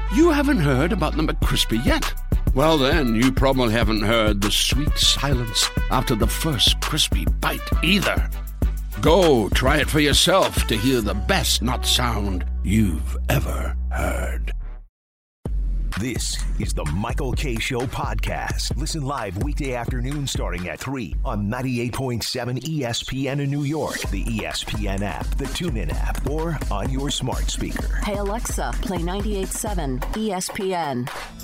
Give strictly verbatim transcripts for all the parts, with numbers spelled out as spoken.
you haven't heard about the McCrispy yet. Well, then, you probably haven't heard the sweet silence after the first crispy bite either. Go try it for yourself to hear the best nut sound you've ever heard. This is the Michael Kay Show podcast. Listen live weekday afternoon starting at three on ninety-eight point seven E S P N in New York, the E S P N app, the TuneIn app, or on your smart speaker. Hey, Alexa, play ninety-eight point seven E S P N.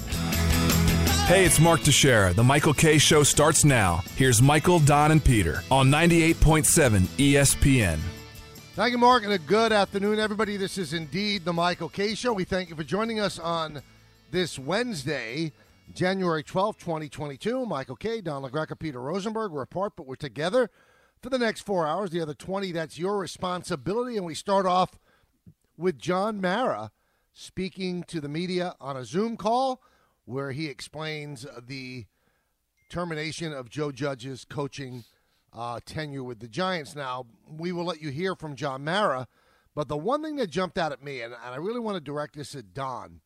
Hey, it's Mark Teixeira. The Michael Kay Show starts now. Here's Michael, Don, and Peter on ninety-eight point seven E S P N. Thank you, Mark, and a good afternoon, everybody. This is indeed the Michael Kay Show. We thank you for joining us on this Wednesday, January twelfth, twenty twenty-two. Michael Kay, Don LaGreca, Peter Rosenberg. We're apart, but we're together for the next four hours. The other twenty, that's your responsibility. And we start off with John Mara speaking to the media on a Zoom call where he explains the termination of Joe Judge's coaching uh, tenure with the Giants. Now, we will let you hear from John Mara, but the one thing that jumped out at me, and, and I really want to direct this at Don,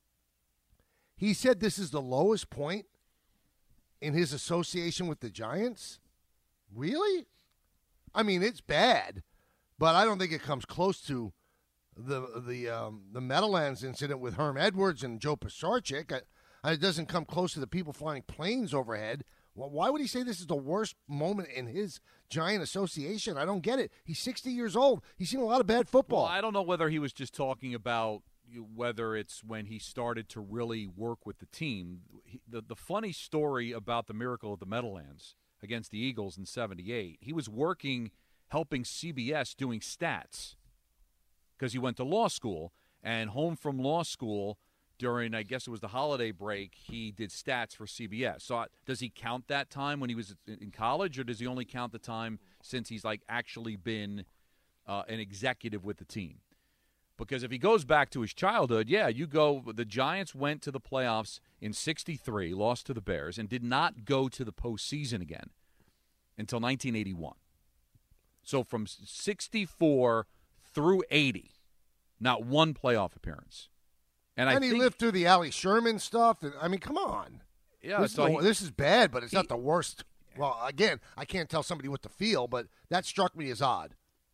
he said this is the lowest point in his association with the Giants. Really? I mean, it's bad, but I don't think it comes close to the the um, the Meadowlands incident with Herm Edwards and Joe Pisarcik. I, I, it doesn't come close to the people flying planes overhead. Well, why would he say this is the worst moment in his Giant association? I don't get it. He's sixty years old. He's seen a lot of bad football. Well, I don't know whether he was just talking about whether it's when he started to really work with the team. He, the, the funny story about the miracle of the Meadowlands against the Eagles in seventy-eight, he was working, helping C B S doing stats because he went to law school, and home from law school during, I guess it was the holiday break, he did stats for C B S. So uh, does he count that time when he was in college, or does he only count the time since he's like actually been uh, an executive with the team? Because if he goes back to his childhood, yeah, you go – the Giants went to the playoffs in sixty-three, lost to the Bears, and did not go to the postseason again until nineteen eighty-one. So from sixty-four through eighty, not one playoff appearance. And, and I he think, lived through the Ali Sherman stuff. And, I mean, come on. Yeah, this, so is, he, the, this is bad, but it's he, not the worst. Well, again, I can't tell somebody what to feel, but that struck me as odd.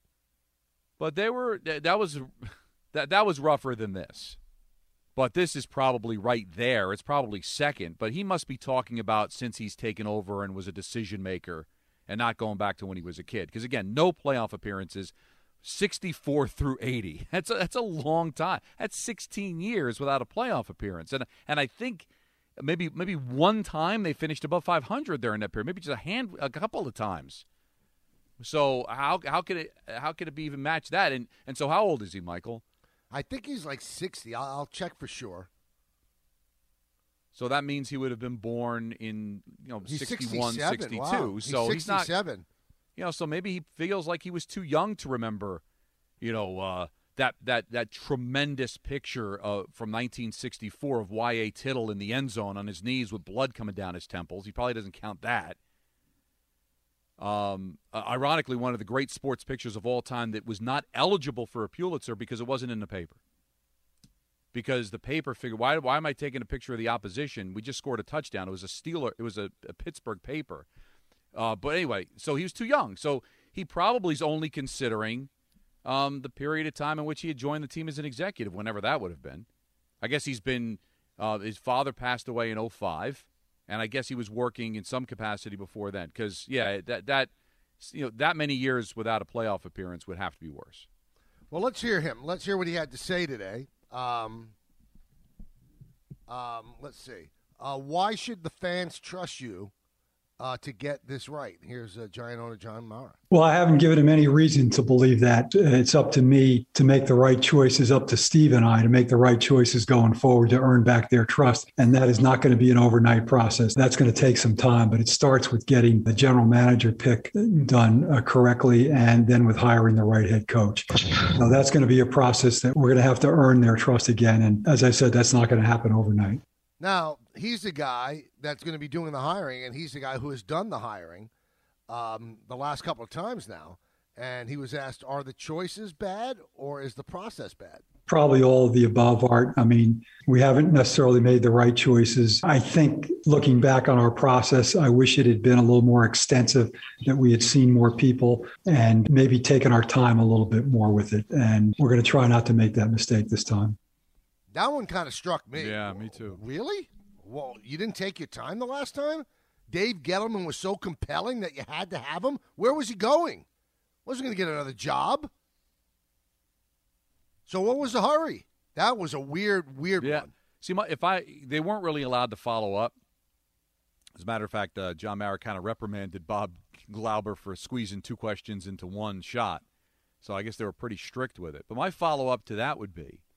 But they were – that was – That that was rougher than this. But this is probably right there. It's probably second. But he must be talking about since he's taken over and was a decision maker and not going back to when he was a kid. Because, again, no playoff appearances, sixty-four through eighty. That's a, that's a long time. That's sixteen years without a playoff appearance. And and I think maybe maybe one time they finished above five hundred during that period. Maybe just a hand a couple of times. So how how could it how could it be even match that? And and so how old is he, Michael? I think he's like sixty. I'll, I'll check for sure. So that means he would have been born in, you know, he's sixty-one, sixty-two. Wow. So he's sixty-seven. He's not, you know, so maybe he feels like he was too young to remember, you know, uh, that that that tremendous picture uh, from nineteen sixty-four of Y A. Tittle in the end zone on his knees with blood coming down his temples. He probably doesn't count that. Um, uh, ironically, one of the great sports pictures of all time that was not eligible for a Pulitzer because it wasn't in the paper. Because the paper figured, why why am I taking a picture of the opposition? We just scored a touchdown. It was a Steeler. It was a, a Pittsburgh paper. Uh, but anyway, so he was too young. So he probably is only considering um, the period of time in which he had joined the team as an executive, whenever that would have been. I guess he's been uh, – his father passed away in oh five. And I guess he was working in some capacity before then, because yeah, that that you know that many years without a playoff appearance would have to be worse. Well, let's hear him. Let's hear what he had to say today. Um, um, let's see. Uh, why should the fans trust you uh, to get this right? Here's uh, Giant owner John Mara. Well, I haven't given him any reason to believe that. It's up to me to make the right choices, up to Steve and I to make the right choices going forward to earn back their trust. And that is not going to be an overnight process. That's going to take some time, but it starts with getting the general manager pick done uh, correctly and then with hiring the right head coach. So that's going to be a process that we're going to have to earn their trust again. And as I said, that's not going to happen overnight. Now, he's the guy that's going to be doing the hiring, and he's the guy who has done the hiring um, the last couple of times now. And he was asked, are the choices bad or is the process bad? Probably all of the above, Art. I mean, we haven't necessarily made the right choices. I think looking back on our process, I wish it had been a little more extensive, that we had seen more people and maybe taken our time a little bit more with it. And we're going to try not to make that mistake this time. That one kind of struck me. Yeah, me too. Really? Well, you didn't take your time the last time? Dave Gettleman was so compelling that you had to have him? Where was he going? Wasn't going to get another job. So what was the hurry? That was a weird, weird yeah. one. See, my, if I they weren't really allowed to follow up. As a matter of fact, uh, John Mara kind of reprimanded Bob Glauber for squeezing two questions into one shot. So I guess they were pretty strict with it. But my follow-up to that would be,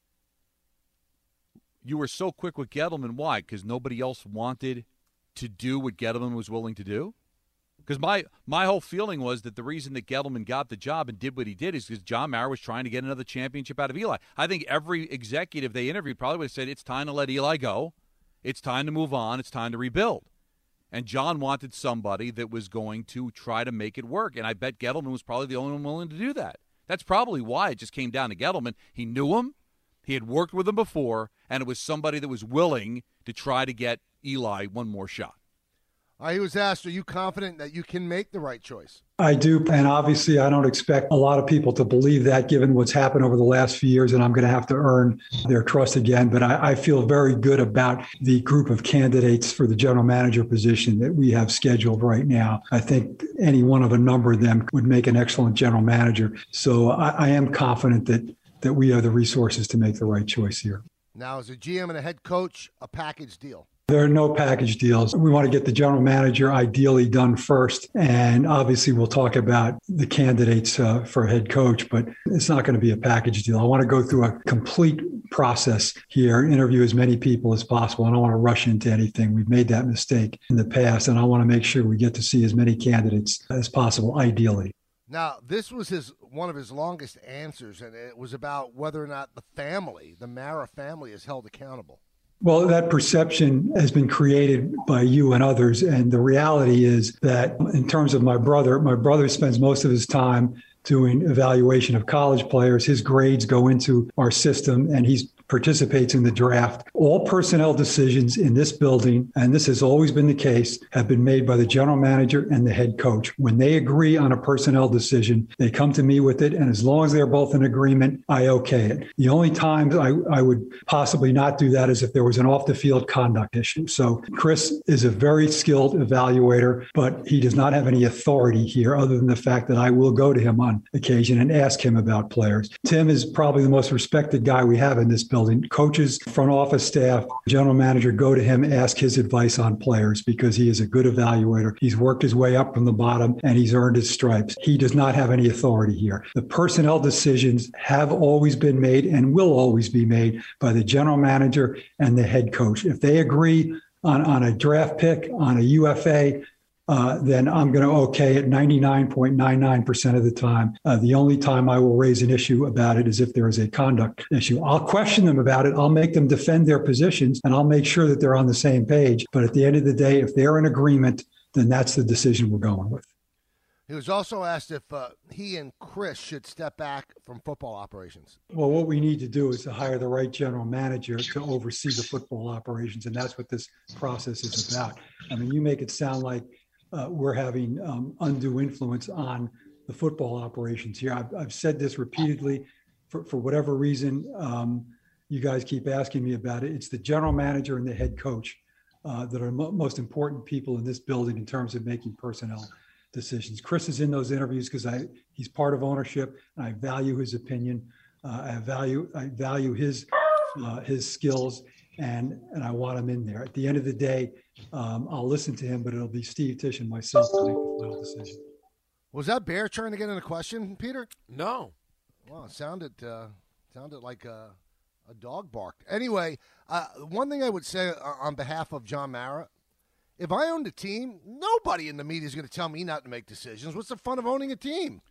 you were so quick with Gettleman. Why? Because nobody else wanted to do what Gettleman was willing to do? Because my, my whole feeling was that the reason that Gettleman got the job and did what he did is because John Mara was trying to get another championship out of Eli. I think every executive they interviewed probably would have said, it's time to let Eli go. It's time to move on. It's time to rebuild. And John wanted somebody that was going to try to make it work. And I bet Gettleman was probably the only one willing to do that. That's probably why it just came down to Gettleman. He knew him. He had worked with him before. And it was somebody that was willing to try to get Eli one more shot. Uh, he was asked, are you confident that you can make the right choice? I do. And obviously, I don't expect a lot of people to believe that given what's happened over the last few years, and I'm going to have to earn their trust again. But I, I feel very good about the group of candidates for the general manager position that we have scheduled right now. I think any one of a number of them would make an excellent general manager. So I, I am confident that that we have the resources to make the right choice here. Now, as a G M and a head coach, a package deal. There are no package deals. We want to get the general manager ideally done first. And obviously, we'll talk about the candidates uh, for head coach, but it's not going to be a package deal. I want to go through a complete process here, interview as many people as possible. I don't want to rush into anything. We've made that mistake in the past, and I want to make sure we get to see as many candidates as possible, ideally. Now, this was his one of his longest answers, and it was about whether or not the family, the Mara family, is held accountable. Well, that perception has been created by you and others. And the reality is that in terms of my brother, my brother spends most of his time doing evaluation of college players. His grades go into our system, and he participates in the draft. All personnel decisions in this building, and this has always been the case, have been made by the general manager and the head coach. When they agree on a personnel decision, they come to me with it, and as long as they're both in agreement, I okay it. The only times I, I would possibly not do that is if there was an off-the-field conduct issue. So Chris is a very skilled evaluator, but he does not have any authority here other than the fact that I will go to him on occasion and ask him about players. Tim is probably the most respected guy we have in this building. Coaches, front office staff, general manager go to him, ask his advice on players because he is a good evaluator. He's worked his way up from the bottom and he's earned his stripes. He does not have any authority here. The personnel decisions have always been made and will always be made by the general manager and the head coach. If they agree on, on a draft pick, on a U F A, Uh, then I'm going to okay it ninety-nine point nine nine percent of the time. Uh, the only time I will raise an issue about it is if there is a conduct issue. I'll question them about it. I'll make them defend their positions, and I'll make sure that they're on the same page. But at the end of the day, if they're in agreement, then that's the decision we're going with. He was also asked if uh, he and Chris should step back from football operations. Well, what we need to do is to hire the right general manager to oversee the football operations, and that's what this process is about. I mean, you make it sound like Uh, we're having um, undue influence on the football operations here. I've, I've said this repeatedly. For, for whatever reason, um, you guys keep asking me about it. It's the general manager and the head coach uh, that are mo- most important people in this building in terms of making personnel decisions. Chris is in those interviews because I he's part of ownership, and I value his opinion. Uh, I value I value his uh, his skills. And and I want him in there. At the end of the day, um, I'll listen to him, but it'll be Steve Tisch and myself to make the final decision. Was that Bear trying to get in a question, Peter? No. Well, it sounded, uh, sounded like a, a dog barked. Anyway, uh, one thing I would say on behalf of John Mara, if I owned a team, nobody in the media is going to tell me not to make decisions. What's the fun of owning a team?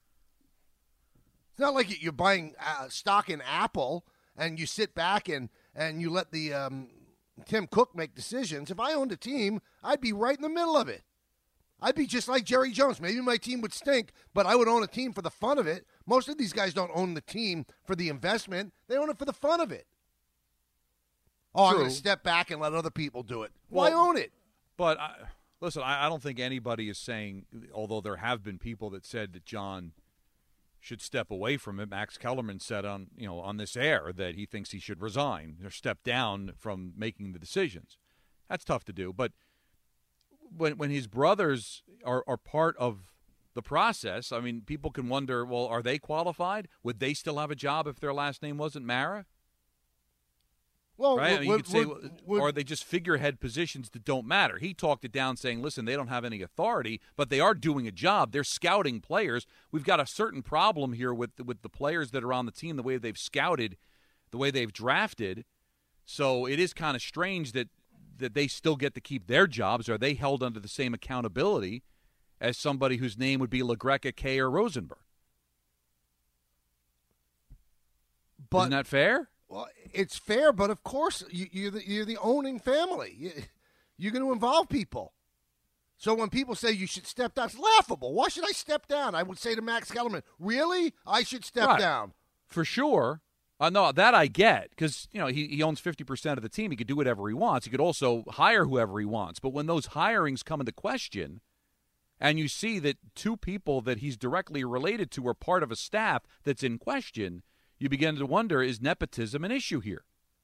It's not like you're buying uh, stock in Apple and you sit back and and you let the um, Tim Cook make decisions. If I owned a team, I'd be right in the middle of it. I'd be just like Jerry Jones. Maybe my team would stink, but I would own a team for the fun of it. Most of these guys don't own the team for the investment. They own it for the fun of it. Oh, True. I'm going to step back and let other people do it. Why well, own it? But, I, listen, I, I don't think anybody is saying, although there have been people that said that John should step away from it. Max Kellerman said on, you know, on this air that he thinks he should resign or step down from making the decisions. That's tough to do. But when when his brothers are, are part of the process, I mean, people can wonder, well, are they qualified? Would they still have a job if their last name wasn't Mara? Well, right? would, I mean, would, you could say, would, would, or are they just figurehead positions that don't matter? He talked it down saying, listen, they don't have any authority, but they are doing a job. They're scouting players. We've got a certain problem here with, with the players that are on the team, the way they've scouted, the way they've drafted. So it is kind of strange that, that they still get to keep their jobs. Are they held under the same accountability as somebody whose name would be LaGreca, Kay, or Rosenberg? But, Isn't that fair? Well, it's fair, but of course you, you're the you're the owning family. You, you're going to involve people. So when people say you should step down, it's laughable. Why should I step down? I would say to Max Kellerman, really? I should step right. down. For sure. Uh, no, that I get because, you know, he, he owns fifty percent of the team. He could do whatever he wants. He could also hire whoever he wants. But when those hirings come into question and you see that two people that he's directly related to are part of a staff that's in question, you begin to wonder, is nepotism an issue here?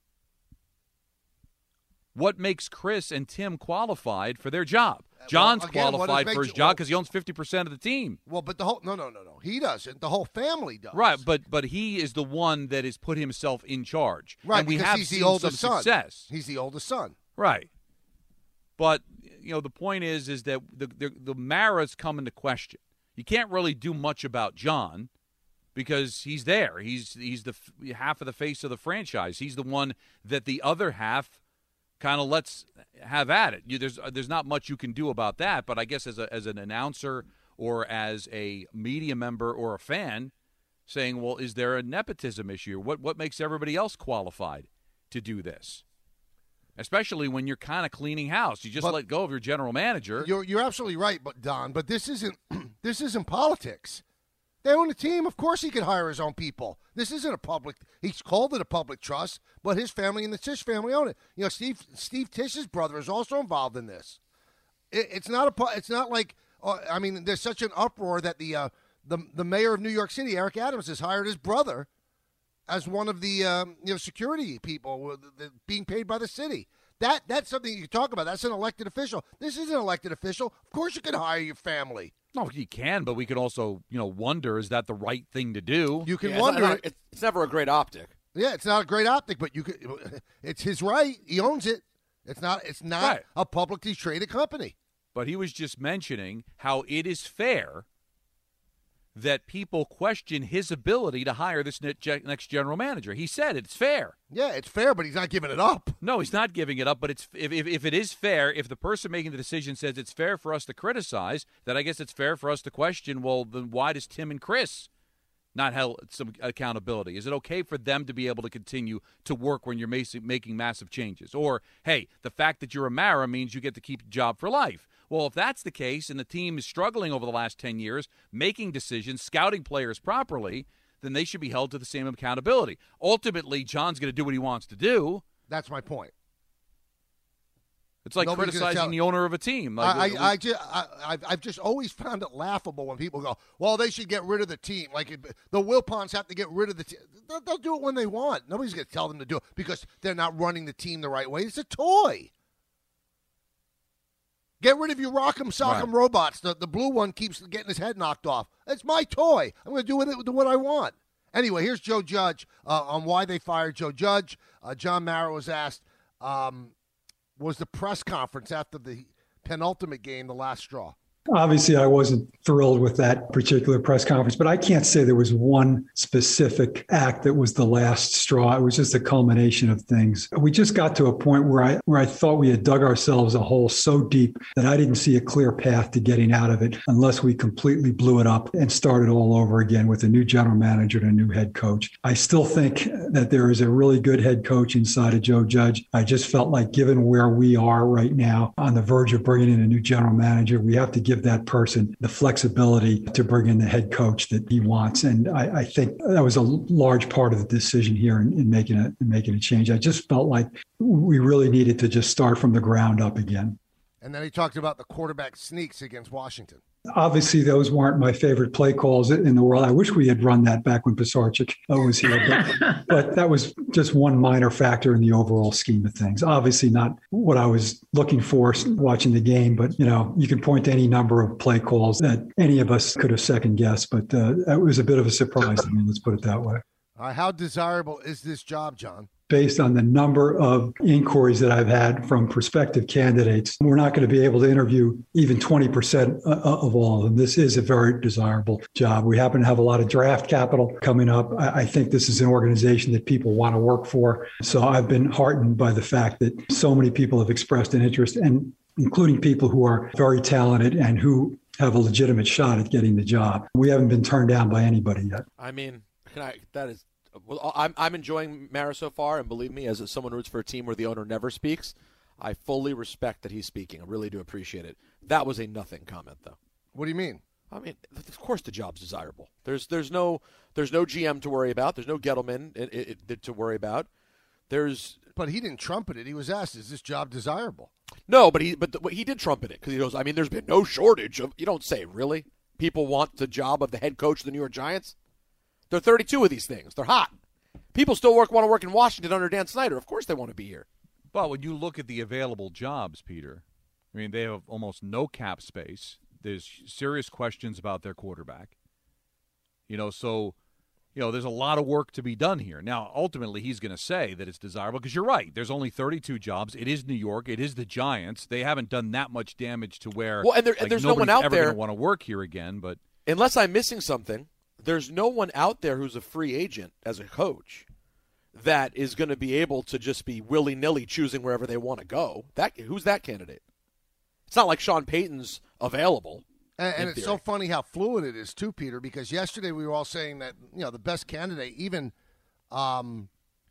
What makes Chris and Tim qualified for their job? John's well, again, qualified for his you, job well, because he owns fifty percent of the team. Well, but the whole no, no, no, no. He doesn't. The whole family does. Right, but but he is the one that has put himself in charge. Right, and we because have he's seen the oldest some son. success. He's the oldest son. Right. But, you know, the point is is that the, the, the Maras come into question. You can't really do much about John because he's there. He's he's the half of the face of the franchise. He's the one that the other half kind of lets have at it. You, there's there's not much you can do about that. But I guess as a as an announcer or as a media member or a fan, saying, well, is there a nepotism issue? What what makes everybody else qualified to do this? Especially when you're kind of cleaning house. You just but let go of your general manager. You're you're absolutely right, but Don. But this isn't this isn't politics. They own a team. Of course he could hire his own people. This isn't a public – he's called it a public trust, but his family and the Tisch family own it. You know, Steve Steve Tisch's brother is also involved in this. It, it's not a – it's not like uh, – I mean, there's such an uproar that the, uh, the the mayor of New York City, Eric Adams, has hired his brother as one of the um, you know security people being paid by the city. That That's something you can talk about. That's an elected official. This isn't an elected official. Of course you can hire your family. No, you can, but we could also, you know, wonder, is that the right thing to do? You can yeah, wonder. It's, not, it's, it's never a great optic. Yeah, it's not a great optic, but you could. It's his right. He owns it. It's not. It's not right. a publicly traded company. But he was just mentioning how it is fair that people question his ability to hire this next general manager. He said it's fair. Yeah, it's fair, but he's not giving it up. No, he's not giving it up, but it's if, if, if it is fair, if the person making the decision says it's fair for us to criticize, then I guess it's fair for us to question, well, then why does Tim and Chris not have some accountability? Is it okay for them to be able to continue to work when you're making massive changes? Or, hey, the fact that you're a Mara means you get to keep your job for life. Well, if that's the case and the team is struggling over the last ten years, making decisions, scouting players properly, then they should be held to the same accountability. Ultimately, John's going to do what he wants to do. That's my point. It's like Nobody's criticizing tell- the owner of a team. Like, I, we- I, I just, I, I've- I've just always found it laughable when people go, well, they should get rid of the team. Like it, the Wilpons have to get rid of the team. They'll, they'll do it when they want. Nobody's going to tell them to do it because they're not running the team the right way. It's a toy. Get rid of your Rock'em Sock'em Right. robots. The, the blue one keeps getting his head knocked off. It's my toy. I'm going to do with it do what I want. Anyway, here's Joe Judge uh, on why they fired Joe Judge. Uh, John Mara was asked, um, was the press conference after the penultimate game the last straw? Obviously, I wasn't thrilled with that particular press conference, but I can't say there was one specific act that was the last straw. It was just a culmination of things. We just got to a point where I where I thought we had dug ourselves a hole so deep that I didn't see a clear path to getting out of it unless we completely blew it up and started all over again with a new general manager and a new head coach. I still think that there is a really good head coach inside of Joe Judge. I just felt like given where we are right now on the verge of bringing in a new general manager, we have to give give that person the flexibility to bring in the head coach that he wants. And I, I think that was a large part of the decision here in, in making a in making a change. I just felt like we really needed to just start from the ground up again. And then he talked about the quarterback sneaks against Washington. Obviously, those weren't my favorite play calls in the world. I wish we had run that back when Pisarcik was here, but, but that was just one minor factor in the overall scheme of things. Obviously, not what I was looking for watching the game, but you know, you can point to any number of play calls that any of us could have second guessed. But uh, that was a bit of a surprise to me. Let's put it that way. All right, how desirable is this job, John? Based on the number of inquiries that I've had from prospective candidates, we're not going to be able to interview even twenty percent of all of them. This is a very desirable job. We happen to have a lot of draft capital coming up. I think this is an organization that people want to work for. So I've been heartened by the fact that so many people have expressed an interest, and including people who are very talented and who have a legitimate shot at getting the job. We haven't been turned down by anybody yet. I mean, can I, that is... Well, I'm I'm enjoying Mara so far, and believe me, as someone who roots for a team where the owner never speaks, I fully respect that he's speaking. I really do appreciate it. That was a nothing comment, though. What do you mean? I mean, of course, the job's desirable. There's there's no there's no G M to worry about. There's no Gettleman it, it, it, to worry about. There's but he didn't trumpet it. He was asked, "Is this job desirable?" No, but he but the, he did trumpet it because he goes, I mean, there's been no shortage of. You don't say really. People want the job of the head coach of the New York Giants. There are thirty-two of these things. They're hot. People still work want to work in Washington under Dan Snyder. Of course they want to be here. Well, when you look at the available jobs, Peter, I mean, they have almost no cap space. There's serious questions about their quarterback. You know, so, you know, there's a lot of work to be done here. Now, ultimately, he's going to say that it's desirable because you're right. There's only thirty-two jobs. It is New York. It is the Giants. They haven't done that much damage to where well, and there, like, there's no one out ever there going to want to work here again. But unless I'm missing something, there's no one out there who's a free agent as a coach that is going to be able to just be willy-nilly choosing wherever they want to go. That who's that candidate? It's not like Sean Payton's available. And, and it's theory. So funny how fluid it is, too, Peter, because yesterday we were all saying that, you know, the best candidate, even um,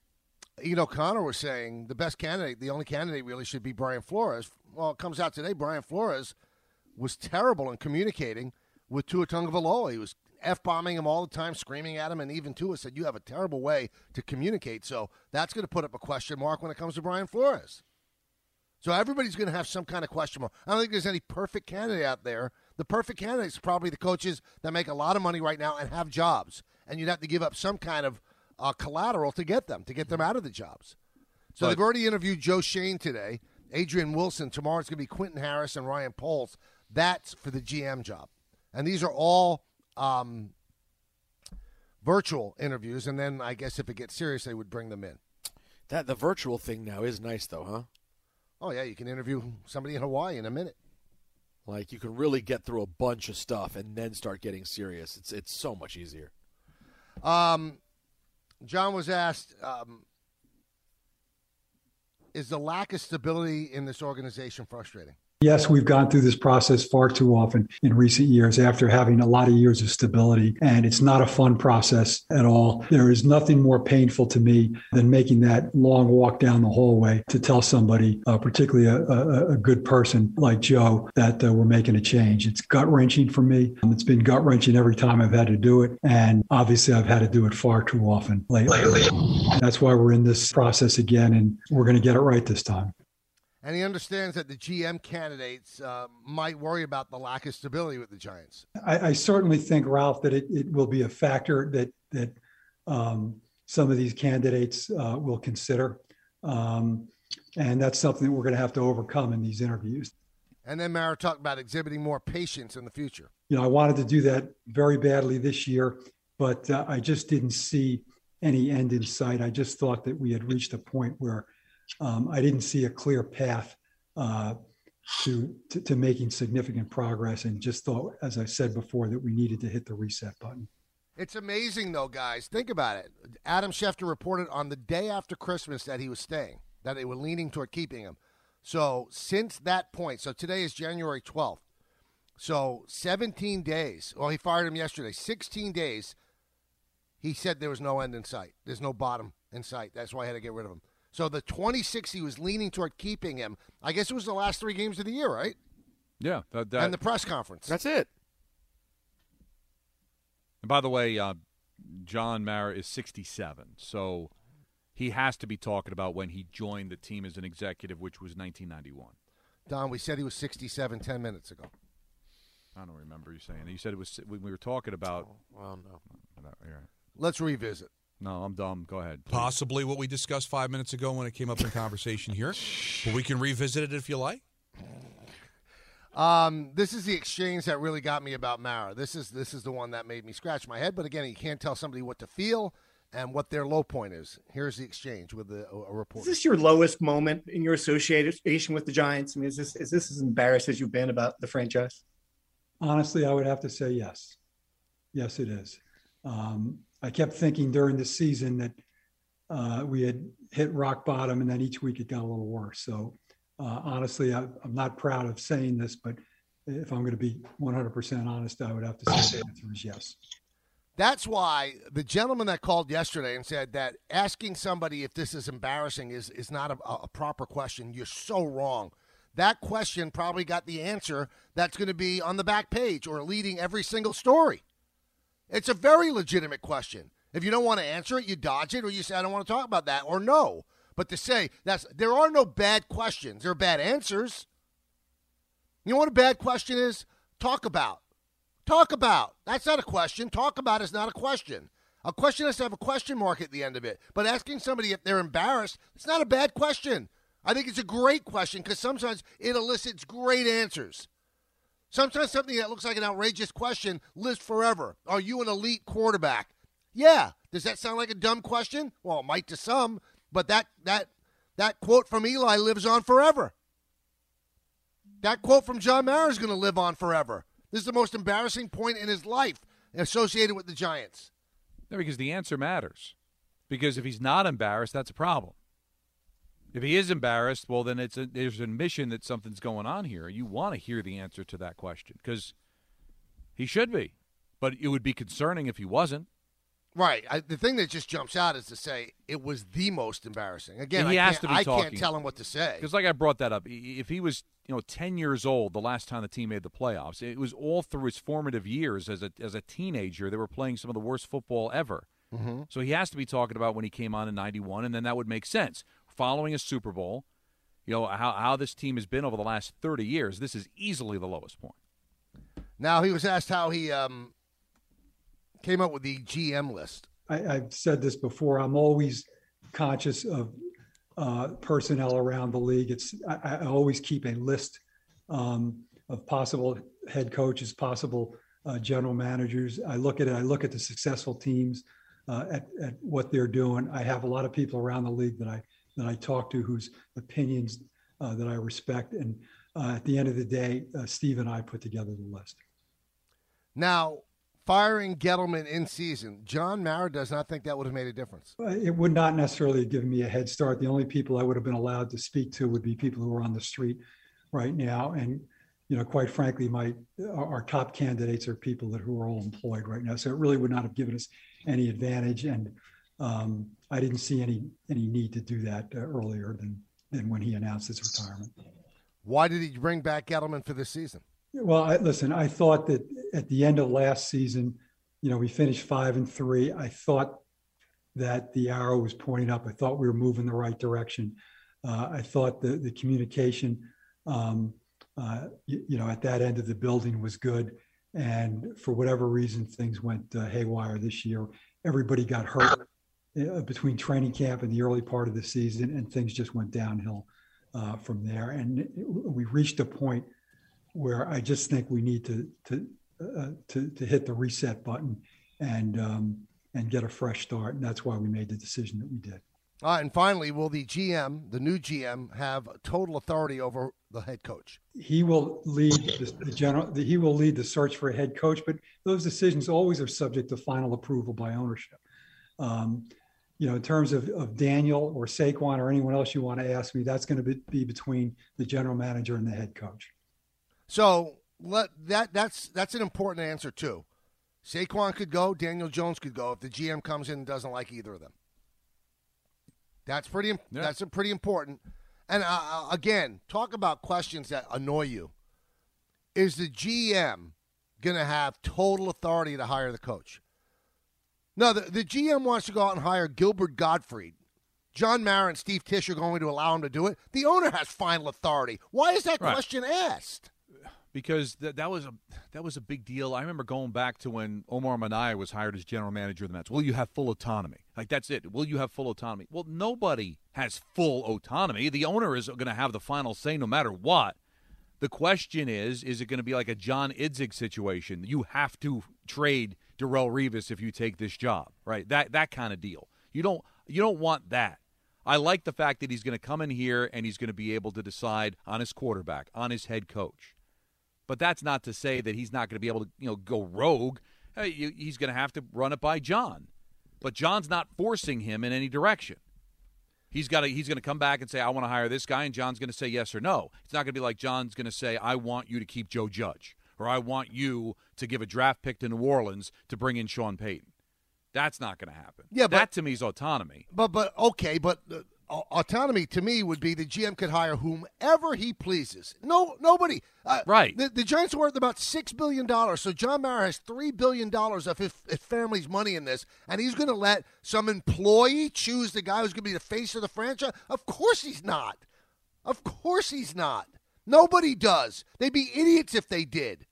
Ian O'Connor was saying the best candidate, the only candidate really should be Brian Flores. Well, it comes out today Brian Flores was terrible in communicating with Tua Tagovailoa. He was F-bombing him all the time, screaming at him, and even Tua said, you have a terrible way to communicate. So that's going to put up a question mark when it comes to Brian Flores. So everybody's going to have some kind of question mark. I don't think there's any perfect candidate out there. The perfect candidate is probably the coaches that make a lot of money right now and have jobs. And you'd have to give up some kind of uh, collateral to get them, to get them out of the jobs. So but, they've already interviewed Joe Shane today, Adrian Wilson. Tomorrow it's going to be Quentin Harris and Ryan Poles. That's for the G M job. And these are all um, virtual interviews. And then I guess if it gets serious, they would bring them in. That the virtual thing now is nice, though, huh? Oh, yeah, you can interview somebody in Hawaii in a minute. Like, you can really get through a bunch of stuff and then start getting serious. It's it's so much easier. Um, John was asked, um, is the lack of stability in this organization frustrating? Yes, we've gone through this process far too often in recent years after having a lot of years of stability, and it's not a fun process at all. There is nothing more painful to me than making that long walk down the hallway to tell somebody, uh, particularly a, a, a good person like Joe, that uh, we're making a change. It's gut-wrenching for me. Um, it's been gut-wrenching every time I've had to do it, and obviously I've had to do it far too often lately. That's why we're in this process again, and we're going to get it right this time. And he understands that the G M candidates uh, might worry about the lack of stability with the Giants. I, I certainly think, Ralph, that it, it will be a factor that that um, some of these candidates uh, will consider. Um, and that's something that we're going to have to overcome in these interviews. And then Mara talked about exhibiting more patience in the future. You know, I wanted to do that very badly this year, but uh, I just didn't see any end in sight. I just thought that we had reached a point where Um, I didn't see a clear path uh, to, to to making significant progress, and just thought, as I said before, that we needed to hit the reset button. It's amazing, though, guys. Think about it. Adam Schefter reported on the day after Christmas that he was staying, that they were leaning toward keeping him. So since that point, so today is January twelfth. So seventeen days. Well, he fired him yesterday. sixteen days. He said there was no end in sight. There's no bottom in sight. That's why I had to get rid of him. So the twenty-six he was leaning toward keeping him. I guess it was the last three games of the year, right? Yeah, that, that, and the press conference. That's it. And by the way, uh, John Mara is sixty-seven, so he has to be talking about when he joined the team as an executive, which was nineteen ninety-one. Don, we said he was sixty-seven ten minutes ago. I don't remember you saying it. You said it was when we were talking about. Oh, well, no. Let's revisit. No, I'm dumb. Go ahead. Please. Possibly what we discussed five minutes ago when it came up in conversation here. But we can revisit it if you like. Um, this is the exchange that really got me about Mara. This is this is the one that made me scratch my head. But again, you can't tell somebody what to feel and what their low point is. Here's the exchange with the, a, a reporter. Is this your lowest moment in your association with the Giants? I mean, is this is this as embarrassed as you've been about the franchise? Honestly, I would have to say yes. Yes, it is. Um, I kept thinking during the season that uh, we had hit rock bottom, and then each week it got a little worse. So uh, honestly, I, I'm not proud of saying this, but if I'm going to be one hundred percent honest, I would have to say the answer is yes. That's why the gentleman that called yesterday and said that asking somebody if this is embarrassing is, is not a, a proper question. You're so wrong. That question probably got the answer that's going to be on the back page or leading every single story. It's a very legitimate question. If you don't want to answer it, you dodge it, or you say, I don't want to talk about that, or no. But to say that's there are no bad questions. There are bad answers. You know what a bad question is? Talk about. Talk about. That's not a question. Talk about is not a question. A question has to have a question mark at the end of it. But asking somebody if they're embarrassed, it's not a bad question. I think it's a great question because sometimes it elicits great answers. Sometimes something that looks like an outrageous question lives forever. Are you an elite quarterback? Yeah. Does that sound like a dumb question? Well, it might to some, but that that that quote from Eli lives on forever. That quote from John Mara is going to live on forever. This is the most embarrassing point in his life associated with the Giants. No, because the answer matters. Because if he's not embarrassed, that's a problem. If he is embarrassed, well, then it's a, there's an admission that something's going on here. You want to hear the answer to that question because he should be. But it would be concerning if he wasn't. Right. I, the thing that just jumps out is to say it was the most embarrassing. Again, he I, has can't, to be I talking. can't tell him what to say. Because like I brought that up, if he was you know ten years old the last time the team made the playoffs, it was all through his formative years as a as a teenager. They were playing some of the worst football ever. Mm-hmm. So he has to be talking about when he came on in ninety-one, and then that would make sense. Following a Super Bowl, you know, how, how this team has been over the last thirty years, this is easily the lowest point. Now, he was asked how he um, came up with the G M list. I, I've said this before. I'm always conscious of uh, personnel around the league. It's I, I always keep a list um, of possible head coaches, possible uh, general managers. I look at it. I look at the successful teams, uh, at, at what they're doing. I have a lot of people around the league that I that I talk to whose opinions uh, that I respect. And uh, at the end of the day, uh, Steve and I put together the list. Now, firing Gettleman in season, John Mara does not think that would have made a difference. It would not necessarily have given me a head start. The only people I would have been allowed to speak to would be people who are on the street right now. And, you know, quite frankly, my our top candidates are people that who are all employed right now. So it really would not have given us any advantage. And um, I didn't see any any need to do that uh, earlier than, than when he announced his retirement. Why did he bring back Gettleman for this season? Well, I, listen, I thought that at the end of last season, you know, we finished five and three. I thought that the arrow was pointing up. I thought we were moving the right direction. Uh, I thought the, the communication, um, uh, you, you know, at that end of the building was good. And for whatever reason, things went uh, haywire this year. Everybody got hurt uh, between training camp and the early part of the season, and things just went downhill uh, from there. And it, we reached a point where I just think we need to to uh, to, to hit the reset button and um, and get a fresh start, and that's why we made the decision that we did. Uh, and finally, will the G M, the new G M, have total authority over the head coach? He will lead the, the general. The, he will lead the search for a head coach, but those decisions always are subject to final approval by ownership. Um, you know, in terms of, of Daniel or Saquon or anyone else you want to ask me, that's going to be, be between the general manager and the head coach. So let that that's that's an important answer too. Saquon could go, Daniel Jones could go if the G M comes in and doesn't like either of them. That's pretty. Yeah. That's a pretty important. And uh, again, talk about questions that annoy you. is the G M going to have total authority to hire the coach? No, the, the G M wants to go out and hire Gilbert Gottfried. John Mara and Steve Tisch are going to allow him to do it. The owner has final authority. Why is that Right. question asked? Because th- that was a that was a big deal. I remember going back to when Omar Minaya was hired as general manager of the Mets. Will you have full autonomy? Like, that's it. Will you have full autonomy? Well, nobody has full autonomy. The owner is going to have the final say no matter what. The question is, is it going to be like a John Idzik situation? You have to trade Darrelle Revis if you take this job, right? That that kind of deal. You don't you don't want that. I like the fact that he's going to come in here and he's going to be able to decide on his quarterback, on his head coach. But that's not to say that he's not going to be able to, you know, go rogue. Hey, you- he's going to have to run it by John. But John's not forcing him in any direction. He's got to, he's going to come back and say, I want to hire this guy, and John's going to say yes or no. It's not going to be like John's going to say, I want you to keep Joe Judge, or I want you to give a draft pick to New Orleans to bring in Sean Payton. That's not going to happen. Yeah, but- that to me is autonomy. But, but okay, but uh, au- autonomy to me would be the G M could hire whomever he pleases. No, nobody. Uh, Right. The, the Giants are worth about six billion dollars, so John Mara has three billion dollars of his, his family's money in this, and he's going to let some employee choose the guy who's going to be the face of the franchise? Of course he's not. Of course he's not. Nobody does. They'd be idiots if they did.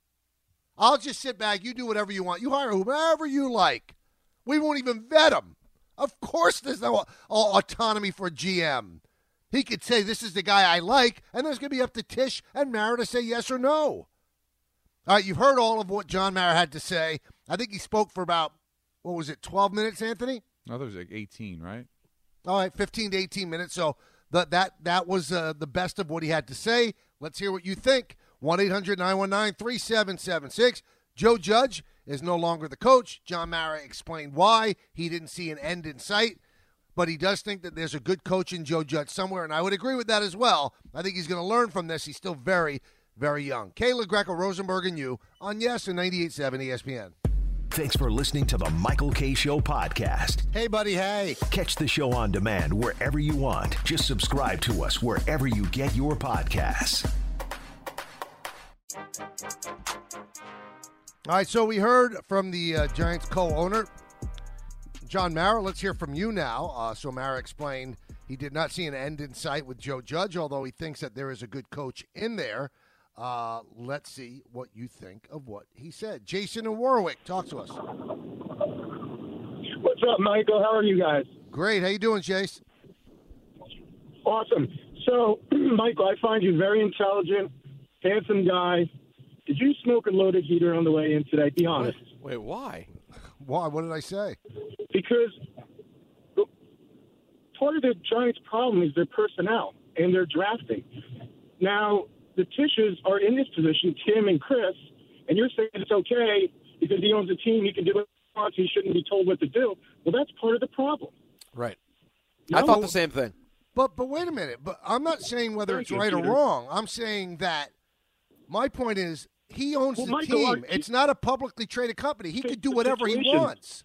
I'll just sit back. You do whatever you want. You hire whomever you like. We won't even vet him. Of course there's no uh, autonomy for G M. He could say, this is the guy I like, and then it's going to be up to Tisch and Mara to say yes or no. All right, you've heard all of what John Mara had to say. I think he spoke for about, what was it, twelve minutes, Anthony? No, there was like eighteen, right? All right, fifteen to eighteen minutes. So the, that that was uh, the best of what he had to say. Let's hear what you think. one eight hundred nine one nine three seven seven six. Joe Judge is no longer the coach. John Mara explained why. He didn't see an end in sight, but he does think that there's a good coach in Joe Judge somewhere, and I would agree with that as well. I think he's going to learn from this. He's still very, very young. Kayla Greco, Rosenberg, and you on Yes and ninety-eight point seven E S P N. Thanks for listening to the Michael K. Show podcast. Hey, buddy, hey. Catch the show on demand wherever you want. Just subscribe to us wherever you get your podcasts. All right, so we heard from the uh, Giants co-owner, John Mara. Let's hear from you now. Uh, so Mara explained he did not see an end in sight with Joe Judge, although he thinks that there is a good coach in there. Uh, let's see what you think of what he said. Jason and Warwick, talk to us. What's up, Michael? How are you guys? Great. How you doing, Jace? Awesome. So, Michael, I find you very intelligent, handsome guy. Did you smoke a loaded heater on the way in today? Be honest. Wait, why? Why? What did I say? Because part of the Giants' problem is their personnel and their drafting. Now, the Tisches are in this position, Tim and Chris, and you're saying it's okay because he owns a team, he can do what he wants, he shouldn't be told what to do. Well, that's part of the problem. Right. No. I thought the same thing. But but wait a minute. But I'm not saying whether Thank it's you, right or Peter. wrong. I'm saying that my point is he owns Well, the Michael, team. our- It's not a publicly traded company. He It's could do the whatever he situation. wants.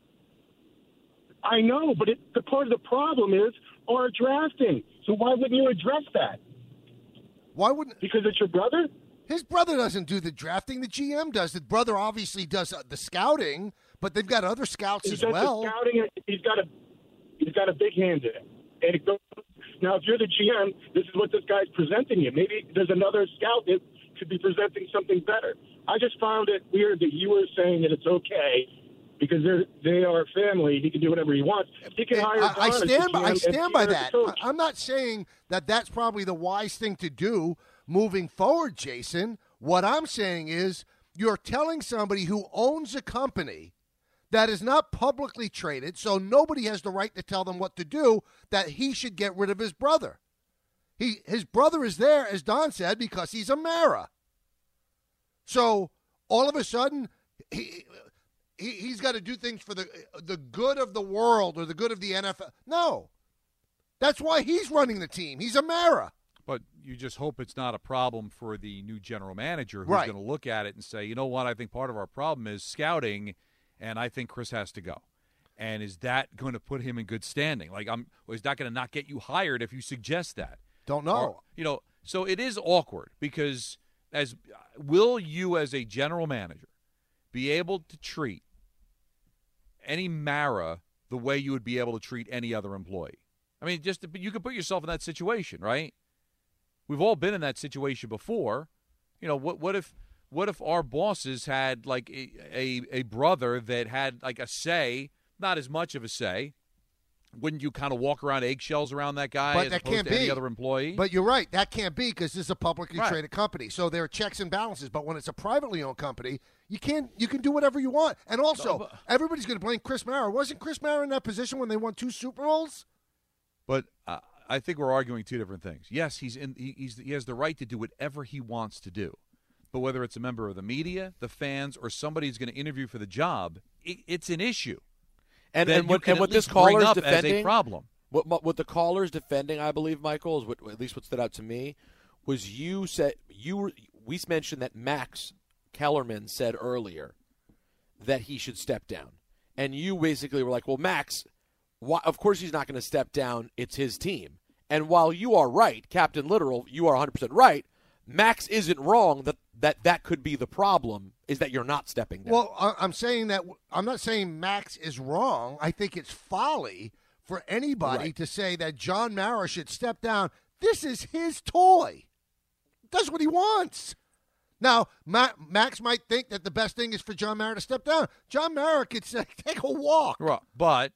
I know, but it, the part of the problem is our drafting. So why wouldn't you address that? Why wouldn't? Because it's your brother? His brother doesn't do the drafting. The G M does. The brother obviously does uh, the scouting, but they've got other scouts He as does well. the scouting. And he's got a he's got a big hand in it. And it goes, now, if you're the G M, this is what this guy's presenting you. Maybe there's another scout that could be presenting something better. I just found it weird that you were saying that it's okay because they're they are family. He can do whatever he wants. He can hire. I, I Don as the stand by. G M I and stand by Peter as that. the coach. I- I'm not saying that that's probably the wise thing to do moving forward, Jason. What I'm saying is you're telling somebody who owns a company that is not publicly traded, so nobody has the right to tell them what to do, that he should get rid of his brother. He his brother is there, as Don said, because he's a Mara. So all of a sudden, he, he he's got to do things for the the good of the world or the good of the N F L. No, that's why he's running the team. He's a Mara. But you just hope it's not a problem for the new general manager who's Right. going to look at it and say, you know what, I think part of our problem is scouting, and I think Chris has to go. And is that going to put him in good standing? Like, I'm, or is that going to not get you hired if you suggest that? Don't know. Or, you know, so it is awkward because as will you as a general manager be able to treat any Mara the way you would be able to treat any other employee? I mean, just you could put yourself in that situation, right? We've all been in that situation before. You know, what what if what if our bosses had like a, a, a brother that had like a say, not as much of a say? Wouldn't you kind of walk around eggshells around that guy but as that opposed can't to any be. other employee? But you're right. That can't be because this is a publicly Right. traded company. So there are checks and balances. But when it's a privately owned company, you can't. You can do whatever you want. And also, No, but- everybody's going to blame Chris Mara. Wasn't Chris Mara in that position when they won two Super Bowls? But uh, I think we're arguing two different things. Yes, he's in. He, he's he has the right to do whatever he wants to do. But whether it's a member of the media, the fans, or somebody who's going to interview for the job, it, it's an issue. And that and you what, can and at what this least bring caller's up as defending a problem. What what what the caller's defending, I believe, Michael, is what at least what stood out to me was you said you were, we mentioned that Max Kellerman said earlier that he should step down, and you basically were like, "Well, Max, why, of course he's not going to step down. It's his team." And while you are right, Captain Literal, you are one hundred percent right. Max isn't wrong that, that that could be the problem, is that you're not stepping down. Well, I- I'm saying that I'm not saying Max is wrong. I think it's folly for anybody Right. to say that John Mara should step down. This is his toy. Does what he wants. Now, Ma- Max might think that the best thing is for John Mara to step down. John Mara could say, take a walk. Right. But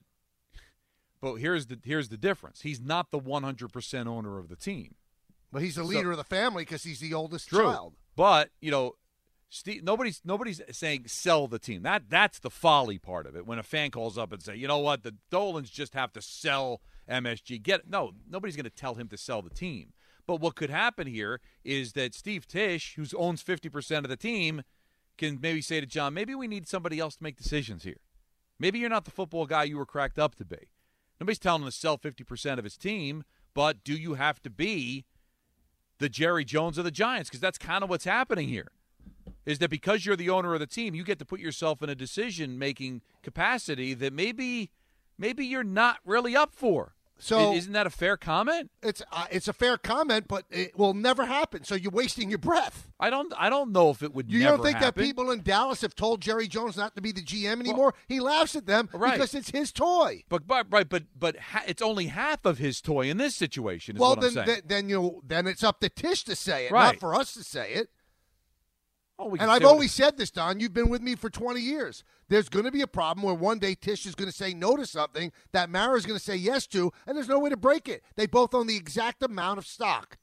but here's the here's the difference. He's not the one hundred percent owner of the team. But he's the So- leader of the family because he's the oldest True. child. But, you know, Steve, nobody's nobody's saying sell the team. That that's the folly part of it. When a fan calls up and say, you know what, the Dolans just have to sell M S G. Get no, nobody's going to tell him to sell the team. But what could happen here is that Steve Tisch, who owns fifty percent of the team, can maybe say to John, maybe we need somebody else to make decisions here. Maybe you're not the football guy you were cracked up to be. Nobody's telling him to sell fifty percent of his team, but do you have to be the Jerry Jones of the Giants? Because that's kind of what's happening here. Is that because you're the owner of the team, you get to put yourself in a decision-making capacity that maybe maybe you're not really up for. So isn't that a fair comment? It's uh, it's a fair comment, but it will never happen. So you're wasting your breath. I don't I don't know if it would You never don't think happen. that people in Dallas have told Jerry Jones not to be the G M anymore? he laughs at them Right. because it's his toy. But but right, but but ha- it's only half of his toy in this situation. Is Well, what then I'm saying. then then you then it's up to Tisch to say it, Right. not for us to say it. Oh, we And can I've say what- always said this, Don. You've been with me for twenty years. There's going to be a problem where one day Tisch is going to say no to something that Mara is going to say yes to, and there's no way to break it. They both own the exact amount of stock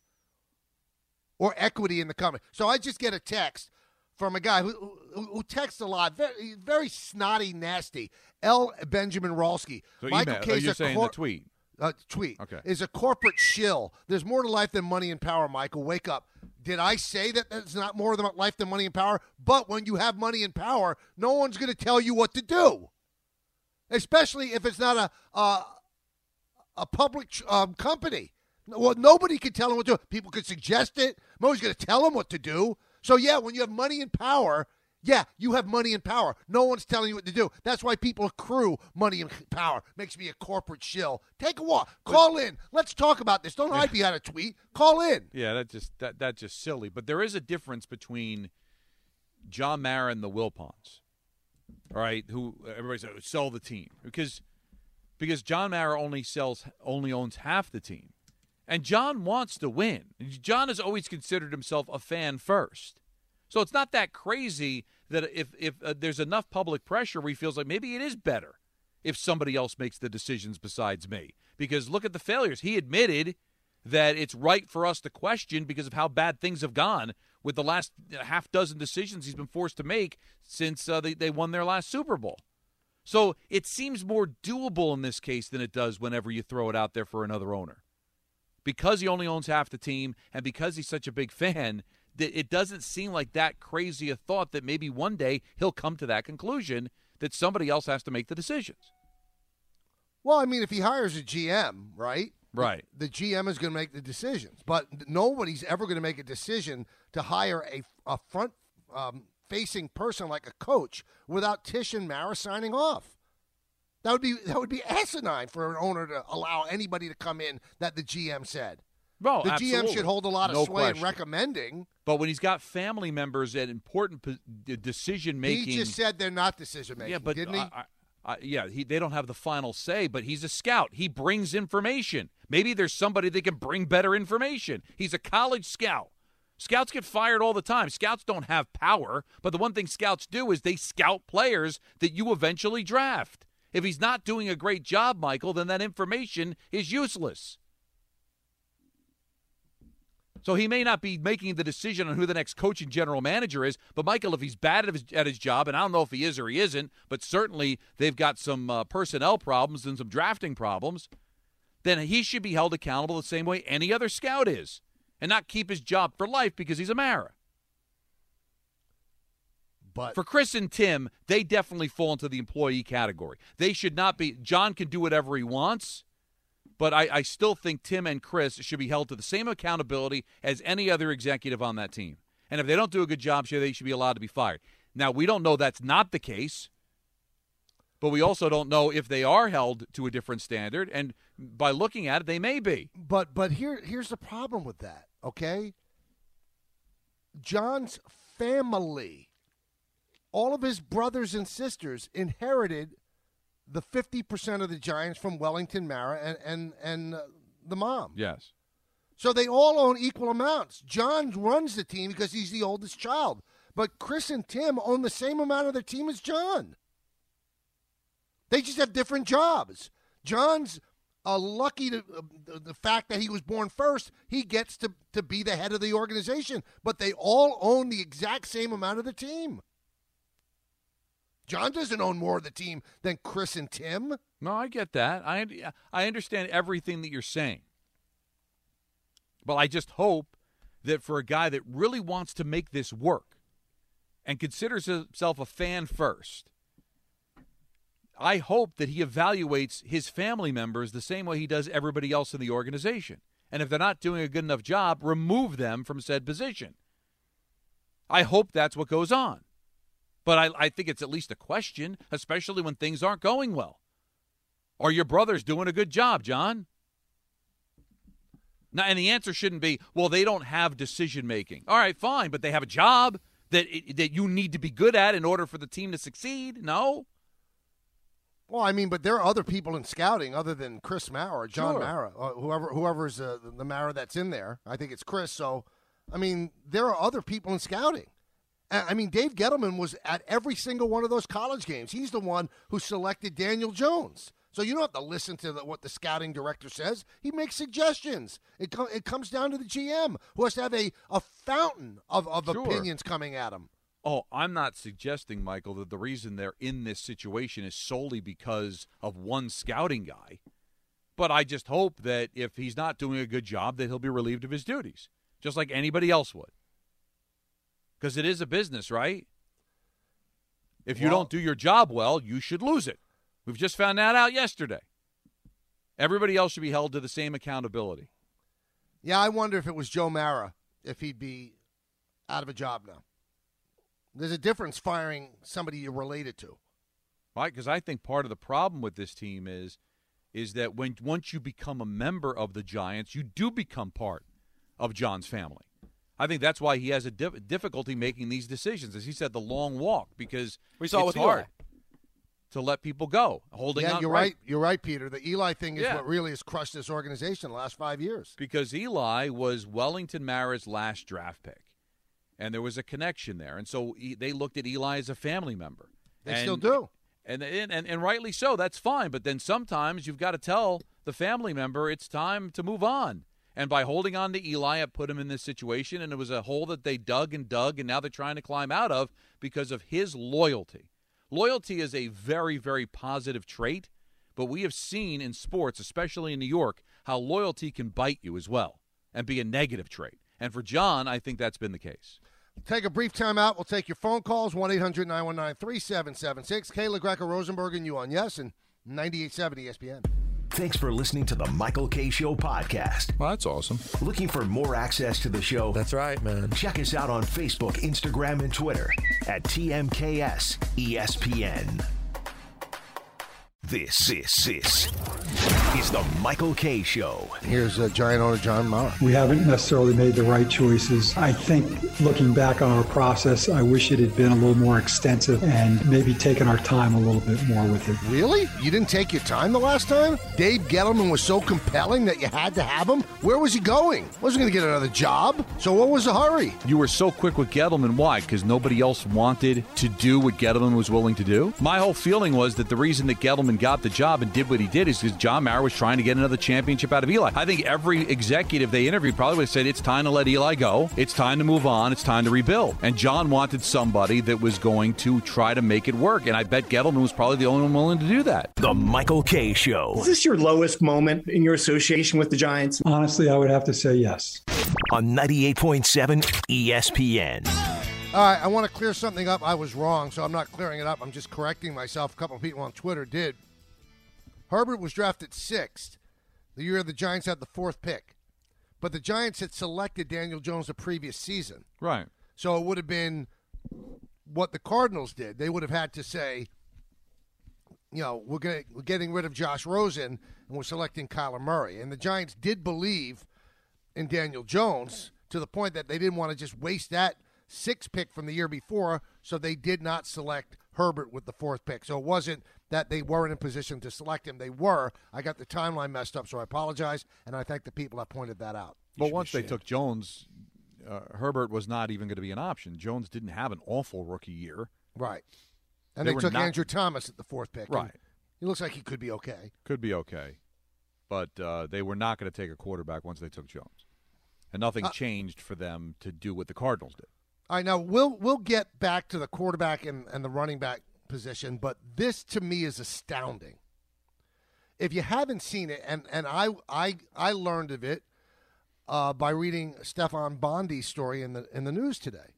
or equity in the company. So I just get a text from a guy who, who, who texts a lot, very, very snotty, nasty, L. Benjamin Rolski. So Michael email, oh, K's you're a saying cor- the tweet. Uh, tweet Okay. is a corporate shill. There's more to life than money and power, Michael. Wake up. Did I say that there's not more than life than money and power? But when you have money and power, no one's going to tell you what to do, especially if it's not a a, a public um, company. Well, nobody can tell them what to do. People could suggest it. Nobody's going to tell them what to do. So, yeah, when you have money and power, yeah, you have money and power. No one's telling you what to do. That's why people accrue money and power. Makes me a corporate shill. Take a walk. Call in. Let's talk about this. Don't hide behind a tweet. Call in. Yeah, that just that that's just silly. But there is a difference between John Mara and the Wilpons, all right? Who everybody says sell the team because because John Mara only sells only owns half the team, and John wants to win. John has always considered himself a fan first, so it's not that crazy that if if uh, there's enough public pressure, where he feels like maybe it is better if somebody else makes the decisions besides me. Because look at the failures. He admitted that it's right for us to question because of how bad things have gone with the last half dozen decisions he's been forced to make since uh, they, they won their last Super Bowl. So it seems more doable in this case than it does whenever you throw it out there for another owner. Because he only owns half the team and because he's such a big fan, that it doesn't seem like that crazy a thought that maybe one day he'll come to that conclusion that somebody else has to make the decisions. Well, I mean, if he hires a G M, right? Right. The G M is going to make the decisions. But nobody's ever going to make a decision to hire a, a front-facing um, person like a coach without Tisch and Mara signing off. That would be that would be asinine for an owner to allow anybody to come in that the G M said. Well, the absolutely. G M should hold a lot of No sway in question. recommending. But when he's got family members at important po- decision making, He just said they're not decision making. yeah, but didn't he? I, I, I, yeah, he, they don't have the final say. But he's a scout. He brings information. Maybe there's somebody that can bring better information. He's a college scout. Scouts get fired all the time. Scouts don't have power, but the one thing scouts do is they scout players that you eventually draft. If he's not doing a great job, Michael, then that information is useless. So he may not be making the decision on who the next coach and general manager is, but Michael, if he's bad at his, at his job, and I don't know if he is or he isn't, but certainly they've got some uh, personnel problems and some drafting problems, then he should be held accountable the same way any other scout is. And not keep his job for life because he's a Mara. But for Chris and Tim, they definitely fall into the employee category. They should not be. John can do whatever he wants, but I, I still think Tim and Chris should be held to the same accountability as any other executive on that team. And if they don't do a good job, sure, they should be allowed to be fired. Now, we don't know that's not the case, but we also don't know if they are held to a different standard. And by looking at it, they may be. But but here here's the problem with that. Okay, John's family, all of his brothers and sisters inherited the fifty percent of the Giants from Wellington Mara and, and, and uh, the mom. Yes. So they all own equal amounts. John runs the team because he's the oldest child. But Chris and Tim own the same amount of their team as John. They just have different jobs. John's uh, lucky to uh, the fact that he was born first. He gets to, to be the head of the organization. But they all own the exact same amount of the team. John doesn't own more of the team than Chris and Tim. No, I get that. I I understand everything that you're saying. But I just hope that for a guy that really wants to make this work and considers himself a fan first, I hope that he evaluates his family members the same way he does everybody else in the organization. And if they're not doing a good enough job, remove them from said position. I hope that's what goes on. But I, I think it's at least a question, especially when things aren't going well. Are your brothers doing a good job, John? Now, and the answer shouldn't be, well, they don't have decision-making. All right, fine, but they have a job that that you need to be good at in order for the team to succeed? No? Well, I mean, but there are other people in scouting other than Chris Mara or John Sure. Mara, uh, whoever whoever's uh, the Mara that's in there. I think it's Chris. So, I mean, there are other people in scouting. I mean, Dave Gettleman was at every single one of those college games. He's the one who selected Daniel Jones. So you don't have to listen to the, what the scouting director says. He makes suggestions. It, com- it comes down to the G M, who has to have a, a fountain of, of Sure. opinions coming at him. Oh, I'm not suggesting, Michael, that the reason they're in this situation is solely because of one scouting guy. But I just hope that if he's not doing a good job, that he'll be relieved of his duties, just like anybody else would. Because it is a business, right? If you Well- don't do your job well, you should lose it. We've just found that out yesterday. Everybody else should be held to the same accountability. Yeah, I wonder if it was Joe Mara, if he'd be out of a job now. There's a difference firing somebody you're related to. Right? Because I think part of the problem with this team is, is that when once you become a member of the Giants, you do become part of John's family. I think that's why he has a dif- difficulty making these decisions. As he said, the long walk, because We saw it it's with hard Eli. to let people go. Holding Yeah, on, you're right. You're right, Peter. The Eli thing is Yeah. what really has crushed this organization the last five years. Because Eli was Wellington Mara's last draft pick, and there was a connection there. And so he, they looked at Eli as a family member. They And- still do. And, and and and rightly so. That's fine. But then sometimes you've got to tell the family member it's time to move on. And by holding on to Eli, it put him in this situation, and it was a hole that they dug and dug, and now they're trying to climb out of because of his loyalty. Loyalty is a very, very positive trait, but we have seen in sports, especially in New York, how loyalty can bite you as well and be a negative trait. And for John, I think that's been the case. Take a brief time out. We'll take your phone calls, one eight hundred nine one nine three seven seven six. Kayla Greco Rosenberg and you on Yes and ninety-eight point seven E S P N. Thanks for listening to the Michael K. Show podcast. Well, that's awesome. Looking for more access to the show? That's right, man. Check us out on Facebook, Instagram, and Twitter at T M K S E S P N. This, this, this is the Michael Kay Show. Here's uh, Giant owner John Mara. We haven't necessarily made the right choices. I think looking back on our process, I wish it had been a little more extensive and maybe taken our time a little bit more with it. Really? You didn't take your time the last time? Dave Gettleman was so compelling that you had to have him? Where was he going? Wasn't going to get another job? So what was the hurry? You were so quick with Gettleman. Why? Because nobody else wanted to do what Gettleman was willing to do? My whole feeling was that the reason that Gettleman got the job and did what he did is because John Mara was trying to get another championship out of Eli. I think every executive they interviewed probably would have said, it's time to let Eli go. It's time to move on. It's time to rebuild. And John wanted somebody that was going to try to make it work. And I bet Gettleman was probably the only one willing to do that. The Michael Kay Show. Is this your lowest moment in your association with the Giants? Honestly, I would have to say yes. On ninety-eight point seven E S P N. All right, I want to clear something up. I was wrong, so I'm not clearing it up. I'm just correcting myself. A couple of people on Twitter did. Herbert was drafted sixth the year the Giants had the fourth pick. But the Giants had selected Daniel Jones the previous season. Right. So it would have been what the Cardinals did. They would have had to say, you know, we're, gonna, we're getting rid of Josh Rosen and we're selecting Kyler Murray. And the Giants did believe in Daniel Jones to the point that they didn't want to just waste that sixth pick from the year before, so they did not select Herbert with the fourth pick. So it wasn't that they weren't in position to select him. They were. I got the timeline messed up, so I apologize, and I thank the people that pointed that out. But once they took Jones, uh, Herbert was not even going to be an option. Jones didn't have an awful rookie year. Right. And They they, were took not- Andrew Thomas at the fourth pick. Right. And he looks like he could be okay. Could be okay. But uh, they were not going to take a quarterback once they took Jones. And nothing Uh, changed for them to do what the Cardinals did. All right, now we'll we'll get back to the quarterback and, and the running back position, but this to me is astounding. If you haven't seen it, and, and I I I learned of it uh, by reading Stefan Bondi's story in the in the news today.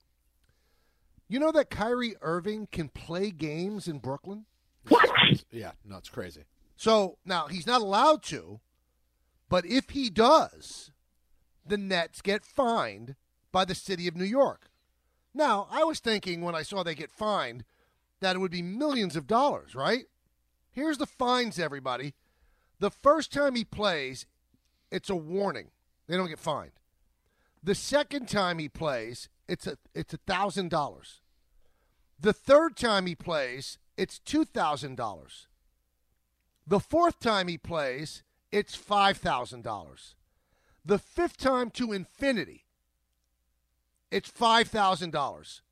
You know that Kyrie Irving can play games in Brooklyn? What? Yeah, no, it's crazy. So now he's not allowed to, but if he does, the Nets get fined by the city of New York. Now, I was thinking when I saw they get fined that it would be millions of dollars, right? Here's the fines, everybody. The first time he plays, it's a warning. They don't get fined. The second time he plays, it's a it's a thousand dollars. The third time he plays, it's two thousand dollars. The fourth time he plays, it's five thousand dollars. The fifth time to infinity, it's five thousand dollars.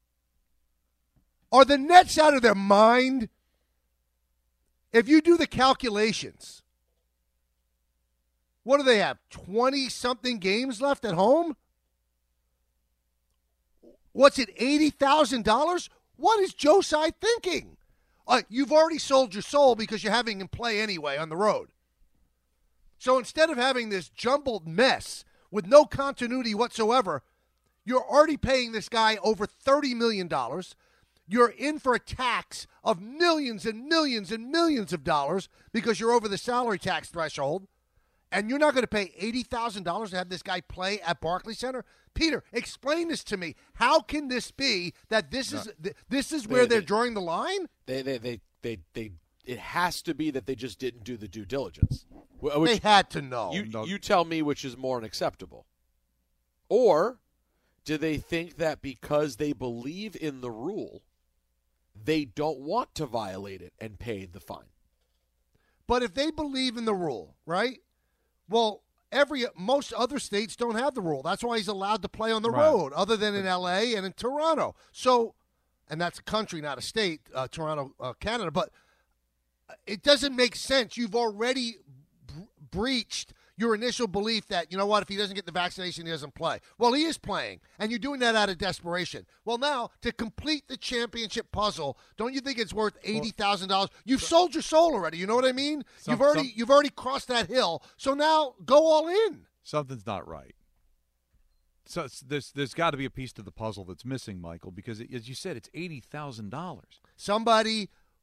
Are the Nets out of their mind? If you do the calculations, what do they have? twenty-something games left at home? What's it, eighty thousand dollars? What is Joe Tsai thinking? Uh, you've already sold your soul because you're having him play anyway on the road. So instead of having this jumbled mess with no continuity whatsoever, you're already paying this guy over thirty million dollars. You're in for a tax of millions and millions and millions of dollars because you're over the salary tax threshold. And you're not going to pay eighty thousand dollars to have this guy play at Barclays Center? Peter, explain this to me. How can this be that this No. is th- this is where They- they're they- drawing the line? They, they, they, they, they. It has to be that they just didn't do the due diligence. Wh- They had to know. You, No. you tell me which is more unacceptable. Or do they think that because they believe in the rule, they don't want to violate it and pay the fine? But if they believe in the rule, right? Well, every most other states don't have the rule. That's why he's allowed to play on the Right. road, other than in L A and in Toronto. So, and that's a country, not a state, uh, Toronto, uh, Canada. But it doesn't make sense. You've already b- breached your initial belief that, you know what, if he doesn't get the vaccination, he doesn't play. Well, he is playing, and you're doing that out of desperation. Well, now, to complete the championship puzzle, don't you think it's worth eighty thousand dollars? You've sold your soul already, you know what I mean? Some- you've already some- you've already crossed that hill, so now go all in. Something's not right. So it's- there's there's got to be a piece to the puzzle that's missing, Michael, because it, as you said, it's eighty thousand dollars. Somebody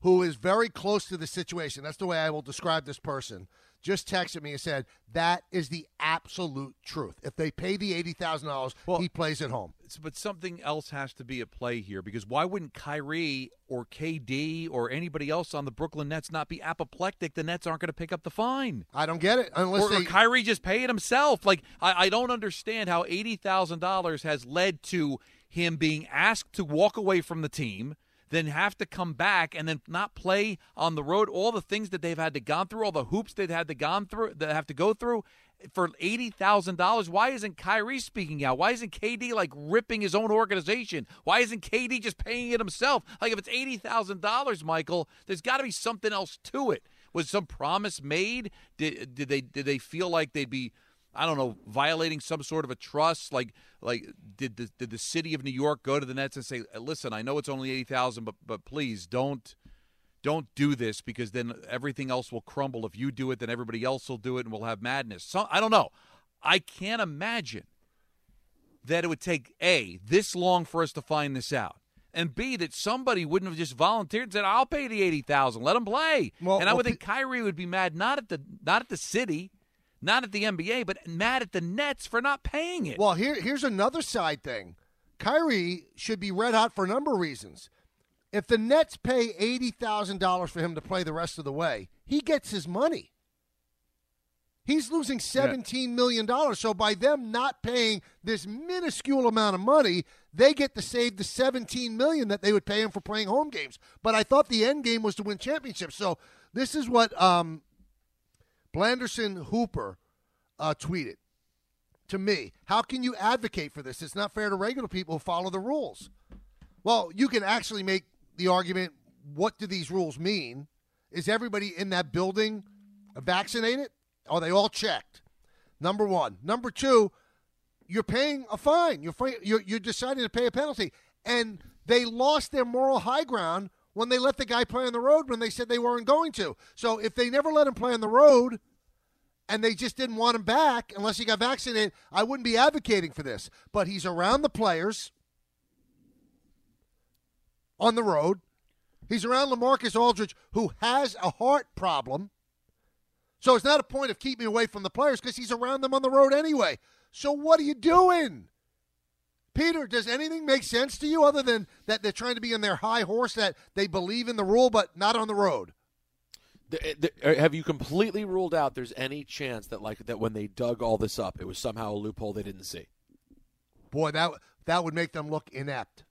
who is very close to the situation, that's the way I will describe this person, just texted me and said, that is the absolute truth. If they pay the eighty thousand dollars, well, he plays at home. But something else has to be at play here, because why wouldn't Kyrie or K D or anybody else on the Brooklyn Nets not be apoplectic? The Nets aren't going to pick up the fine. I don't get it. Unless or, they... or Kyrie just pay it himself. Like, I, I don't understand how eighty thousand dollars has led to him being asked to walk away from the team, then have to come back and then not play on the road. All the things that they've had to gone through, all the hoops they've had to gone through, that have to go through for eighty thousand dollars. Why isn't Kyrie speaking out? Why isn't K D like ripping his own organization? Why isn't K D just paying it himself? Like, if it's eighty thousand dollars, Michael, there's got to be something else to it. Was some promise made? Did did they did they feel like they'd be, I don't know, violating some sort of a trust? Like, like did the did the city of New York go to the Nets and say, "Listen, I know it's only eighty thousand, but but please don't don't do this, because then everything else will crumble. If you do it, then everybody else will do it, and we'll have madness." So I don't know. I can't imagine that it would take A, this long for us to find this out, and B, that somebody wouldn't have just volunteered and said, "I'll pay the eighty thousand. Let them play." Well, and I would well, think Kyrie would be mad not at the not at the city, not at the N B A, but mad at the Nets for not paying it. Well, here here's another side thing. Kyrie should be red hot for a number of reasons. If the Nets pay eighty thousand dollars for him to play the rest of the way, he gets his money. He's losing seventeen million dollars. So by them not paying this minuscule amount of money, they get to save the seventeen million dollars that they would pay him for playing home games. But I thought the end game was to win championships. So this is what um, Blanderson Hooper uh, tweeted to me. How can you advocate for this? It's not fair to regular people who follow the rules. Well, you can actually make the argument, what do these rules mean? Is everybody in that building vaccinated? Are they all checked? Number one. Number two, you're paying a fine. You're, you're, you're deciding to pay a penalty. And they lost their moral high ground when they let the guy play on the road when they said they weren't going to. So if they never let him play on the road and they just didn't want him back unless he got vaccinated, I wouldn't be advocating for this. But he's around the players on the road. He's around LaMarcus Aldridge, who has a heart problem. So it's not a point of keeping away from the players because he's around them on the road anyway. So what are you doing? Peter, does anything make sense to you other than that they're trying to be on their high horse, that they believe in the rule but not on the road? The, the, have you completely ruled out there's any chance that like that when they dug all this up, it was somehow a loophole they didn't see? Boy, that that would make them look inept.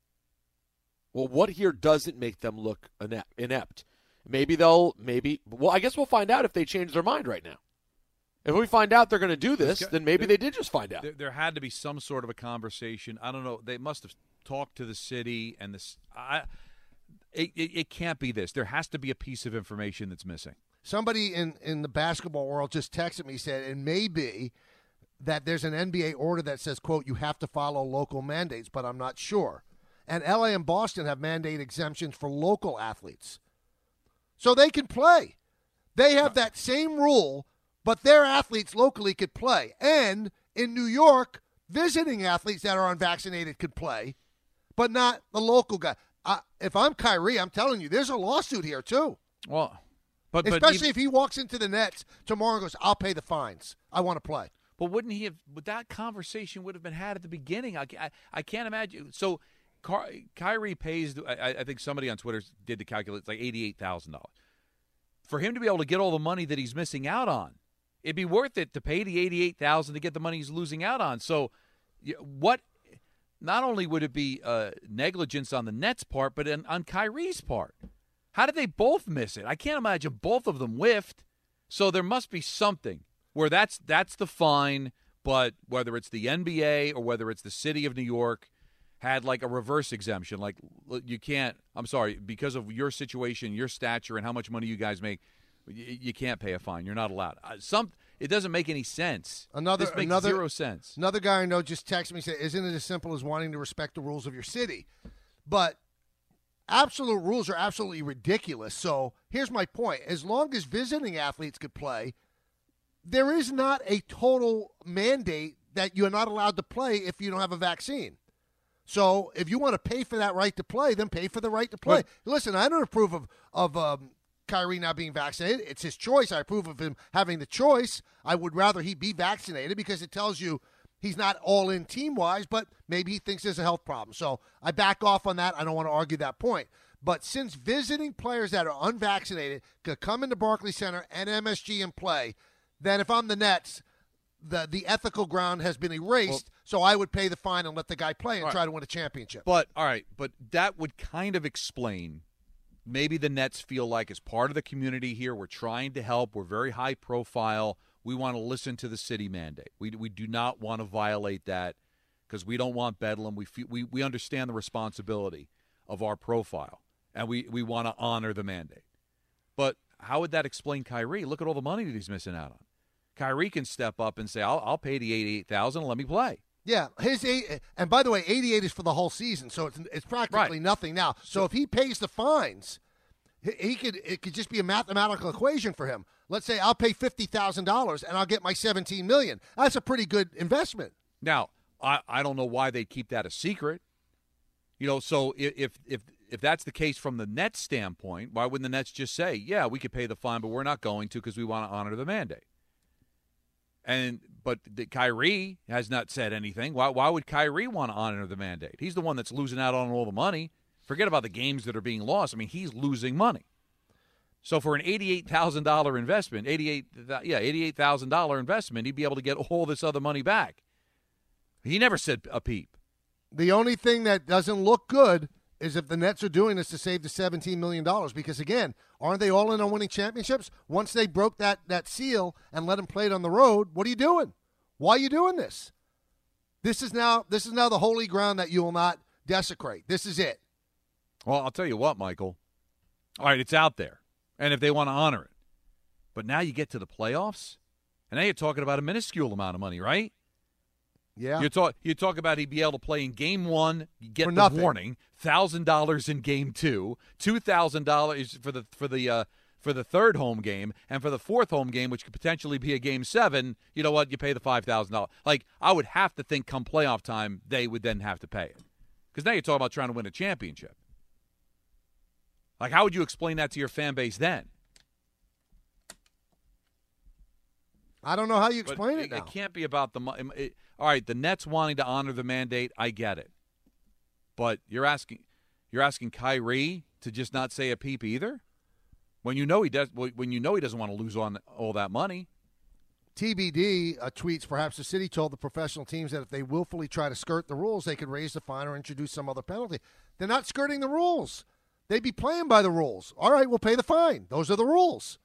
Well, what here doesn't make them look inept? Maybe they'll, maybe, well, I guess we'll find out if they change their mind right now. If we find out they're going to do this, then maybe they did just find out. There, there had to be some sort of a conversation. I don't know. They must have talked to the city and this. I, it, it, it can't be this. There has to be a piece of information that's missing. Somebody in, in the basketball world just texted me, said it may be that there's an N B A order that says, quote, you have to follow local mandates, but I'm not sure. And L A and Boston have mandate exemptions for local athletes. So they can play. They have that same rule, but their athletes locally could play. And in New York, visiting athletes that are unvaccinated could play, but not the local guy. Uh, if I'm Kyrie, I'm telling you, there's a lawsuit here too. Well, but especially but even, if he walks into the Nets tomorrow and goes, "I'll pay the fines. I want to play." But wouldn't he have? But that conversation would have been had at the beginning. I, I, I can't imagine. So Ky- Kyrie pays. I, I think somebody on Twitter did the calculate. It's like eighty-eight thousand dollars for him to be able to get all the money that he's missing out on. It'd be worth it to pay the eighty-eight thousand dollars to get the money he's losing out on. So, what? Not only would it be uh, negligence on the Nets' part, but in, on Kyrie's part. How did they both miss it? I can't imagine both of them whiffed. So there must be something where that's that's the fine, but whether it's the N B A or whether it's the city of New York had like a reverse exemption. Like you can't, I'm sorry, because of your situation, your stature, and how much money you guys make, you, you can't pay a fine. You're not allowed. Uh, some It doesn't make any sense. Another, this makes another, zero sense. Another guy I know just texted me and said, isn't it as simple as wanting to respect the rules of your city? But absolute rules are absolutely ridiculous. So here's my point. As long as visiting athletes could play, there is not a total mandate that you're not allowed to play if you don't have a vaccine. So if you want to pay for that right to play, then pay for the right to play. But, Listen, I don't approve of, of um, Kyrie not being vaccinated. It's his choice. I approve of him having the choice. I would rather he be vaccinated because it tells you he's not all in team-wise, but maybe he thinks there's a health problem. So I back off on that. I don't want to argue that point. But since visiting players that are unvaccinated could come into Barclays Center and M S G and play, then if I'm the Nets, the the ethical ground has been erased, well, so I would pay the fine and let the guy play and right. try to win a championship. But, all right, but that would kind of explain maybe the Nets feel like as part of the community here, we're trying to help, we're very high profile, we want to listen to the city mandate. We we do not want to violate that because we don't want bedlam. We, feel, we we understand the responsibility of our profile, and we, we want to honor the mandate. But how would that explain Kyrie? Look at all the money that he's missing out on. Kyrie can step up and say, I'll, I'll pay the eighty-eight thousand dollars and let me play. Yeah, his eight, and by the way, eighty-eight is for the whole season, so it's it's practically right. nothing now. So, so if he pays the fines, he, he could it could just be a mathematical equation for him. Let's say I'll pay fifty thousand dollars and I'll get my seventeen million dollars. That's a pretty good investment. Now, I, I don't know why they keep that a secret. You know, so if if if that's the case from the Nets standpoint, why wouldn't the Nets just say, yeah, we could pay the fine, but we're not going to because we want to honor the mandate? And but the, Kyrie has not said anything. Why why would Kyrie want to honor the mandate? He's the one that's losing out on all the money. Forget about the games that are being lost. I mean, he's losing money. So for an eighty-eight thousand dollars investment, eighty-eight yeah, eighty-eight thousand dollars investment, he'd be able to get all this other money back. He never said a peep. The only thing that doesn't look good is if the Nets are doing this to save the seventeen million dollars because, again, aren't they all in on winning championships? Once they broke that, that seal and let them play it on the road, what are you doing? Why are you doing this? This is now this is now the holy ground that you will not desecrate. This is it. Well, I'll tell you what, Michael. All right, it's out there, and if they want to honor it. But now you get to the playoffs, and now you're talking about a minuscule amount of money, right? Yeah. You talk you talk about he'd be able to play in game one, you get for the nothing. warning, thousand dollars in game two, two thousand dollars for the for the uh, for the third home game, and for the fourth home game, which could potentially be a game seven. You know what? You pay the five thousand dollars. Like I would have to think, come playoff time, they would then have to pay it, because now you're talking about trying to win a championship. Like, how would you explain that to your fan base then? I don't know how you explain but it, it now. It can't be about the money. All right, the Nets wanting to honor the mandate, I get it. But you're asking you're asking Kyrie to just not say a peep either? When you know he does when you know he doesn't want to lose on all that money. T B D uh, tweets, perhaps the city told the professional teams that if they willfully try to skirt the rules, they could raise the fine or introduce some other penalty. They're not skirting the rules. They'd be playing by the rules. All right, we'll pay the fine. Those are the rules.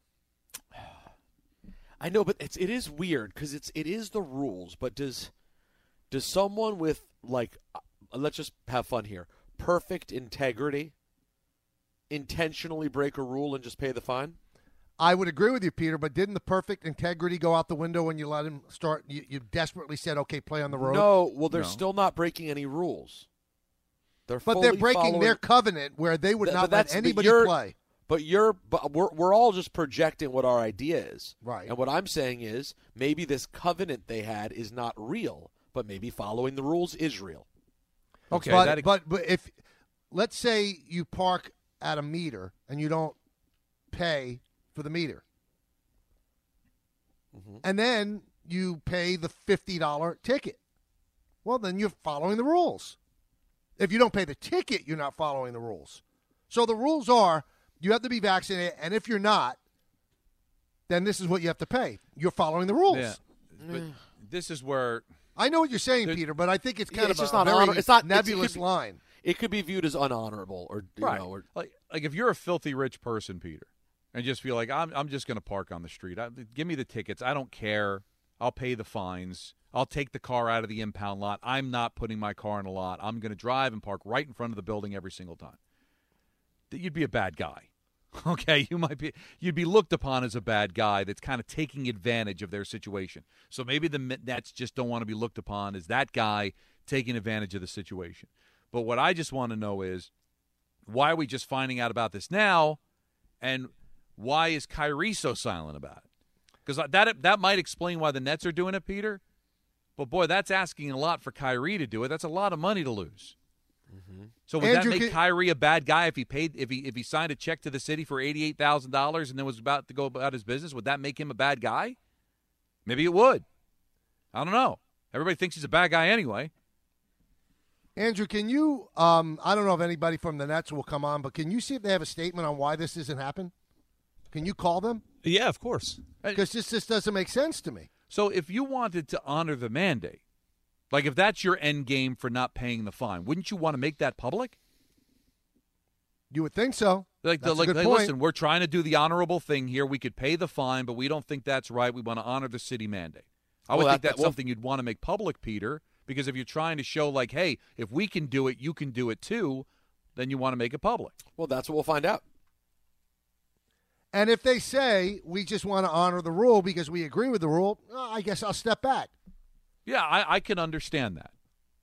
I know, but it's it is weird because it's it is the rules. But does does someone with like uh, let's just have fun here, perfect integrity, intentionally break a rule and just pay the fine? I would agree with you, Peter. But didn't the perfect integrity go out the window when you let him start? You, you desperately said, "Okay, play on the road." No, well, they're No. still not breaking any rules. They're but they're fully breaking following... their covenant where they would Th- not but let that's- anybody but you're- play. But you're, but we're we're all just projecting what our idea is, Right. And what I'm saying is maybe this covenant they had is not real, but maybe following the rules is real. Okay, but, that, but but if let's say you park at a meter and you don't pay for the meter, Mm-hmm. and then you pay the fifty dollar ticket, well, then you're following the rules. If you don't pay the ticket, you're not following the rules. So the rules are you have to be vaccinated, and if you're not, then this is what you have to pay. You're following the rules. yeah, but this is where I know what you're saying, There- Peter, but I think it's Yeah, kind it's of just a, not a very honor- it's not- it's- it nebulous could be- line. It could be viewed as unhonorable, or you right. know, or like like if you're a filthy rich person, Peter, and just feel like I'm I'm just going to park on the street. I, give me the tickets. I don't care. I'll pay the fines. I'll take the car out of the impound lot. I'm not putting my car in a lot. I'm going to drive and park right in front of the building every single time. You'd be a bad guy. Okay, you might be you'd be looked upon as a bad guy that's kind of taking advantage of their situation. So maybe the Nets just don't want to be looked upon as that guy taking advantage of the situation. But what I just want to know is, why are we just finding out about this now, and why is Kyrie so silent about it? Because that that might explain why the Nets are doing it, Peter. But boy, that's asking a lot for Kyrie to do it. That's a lot of money to lose. Mm-hmm. So would Andrew, that make can- Kyrie a bad guy if he paid if he if he signed a check to the city for eighty-eight thousand dollars and then was about to go about his business? Would that make him a bad guy? Maybe it would. I don't know. Everybody thinks he's a bad guy anyway. Andrew, can you, um, I don't know if anybody from the Nets will come on, but can you see if they have a statement on why this doesn't happen? Can you call them? Yeah, of course. Because this just doesn't make sense to me. So if you wanted to honor the mandate, like if that's your end game for not paying the fine, wouldn't you want to make that public? You would think so. Like, the, That's a like good hey, point. listen, we're trying to do the honorable thing here. We could pay the fine, but we don't think that's right. We want to honor the city mandate. I would Well, think that- that's that- well- something you'd want to make public, Peter, because if you're trying to show, like, hey, if we can do it, you can do it too, then you want to make it public. Well, that's what we'll find out. And if they say we just want to honor the rule because we agree with the rule, well, I guess I'll step back. Yeah, I, I can understand that.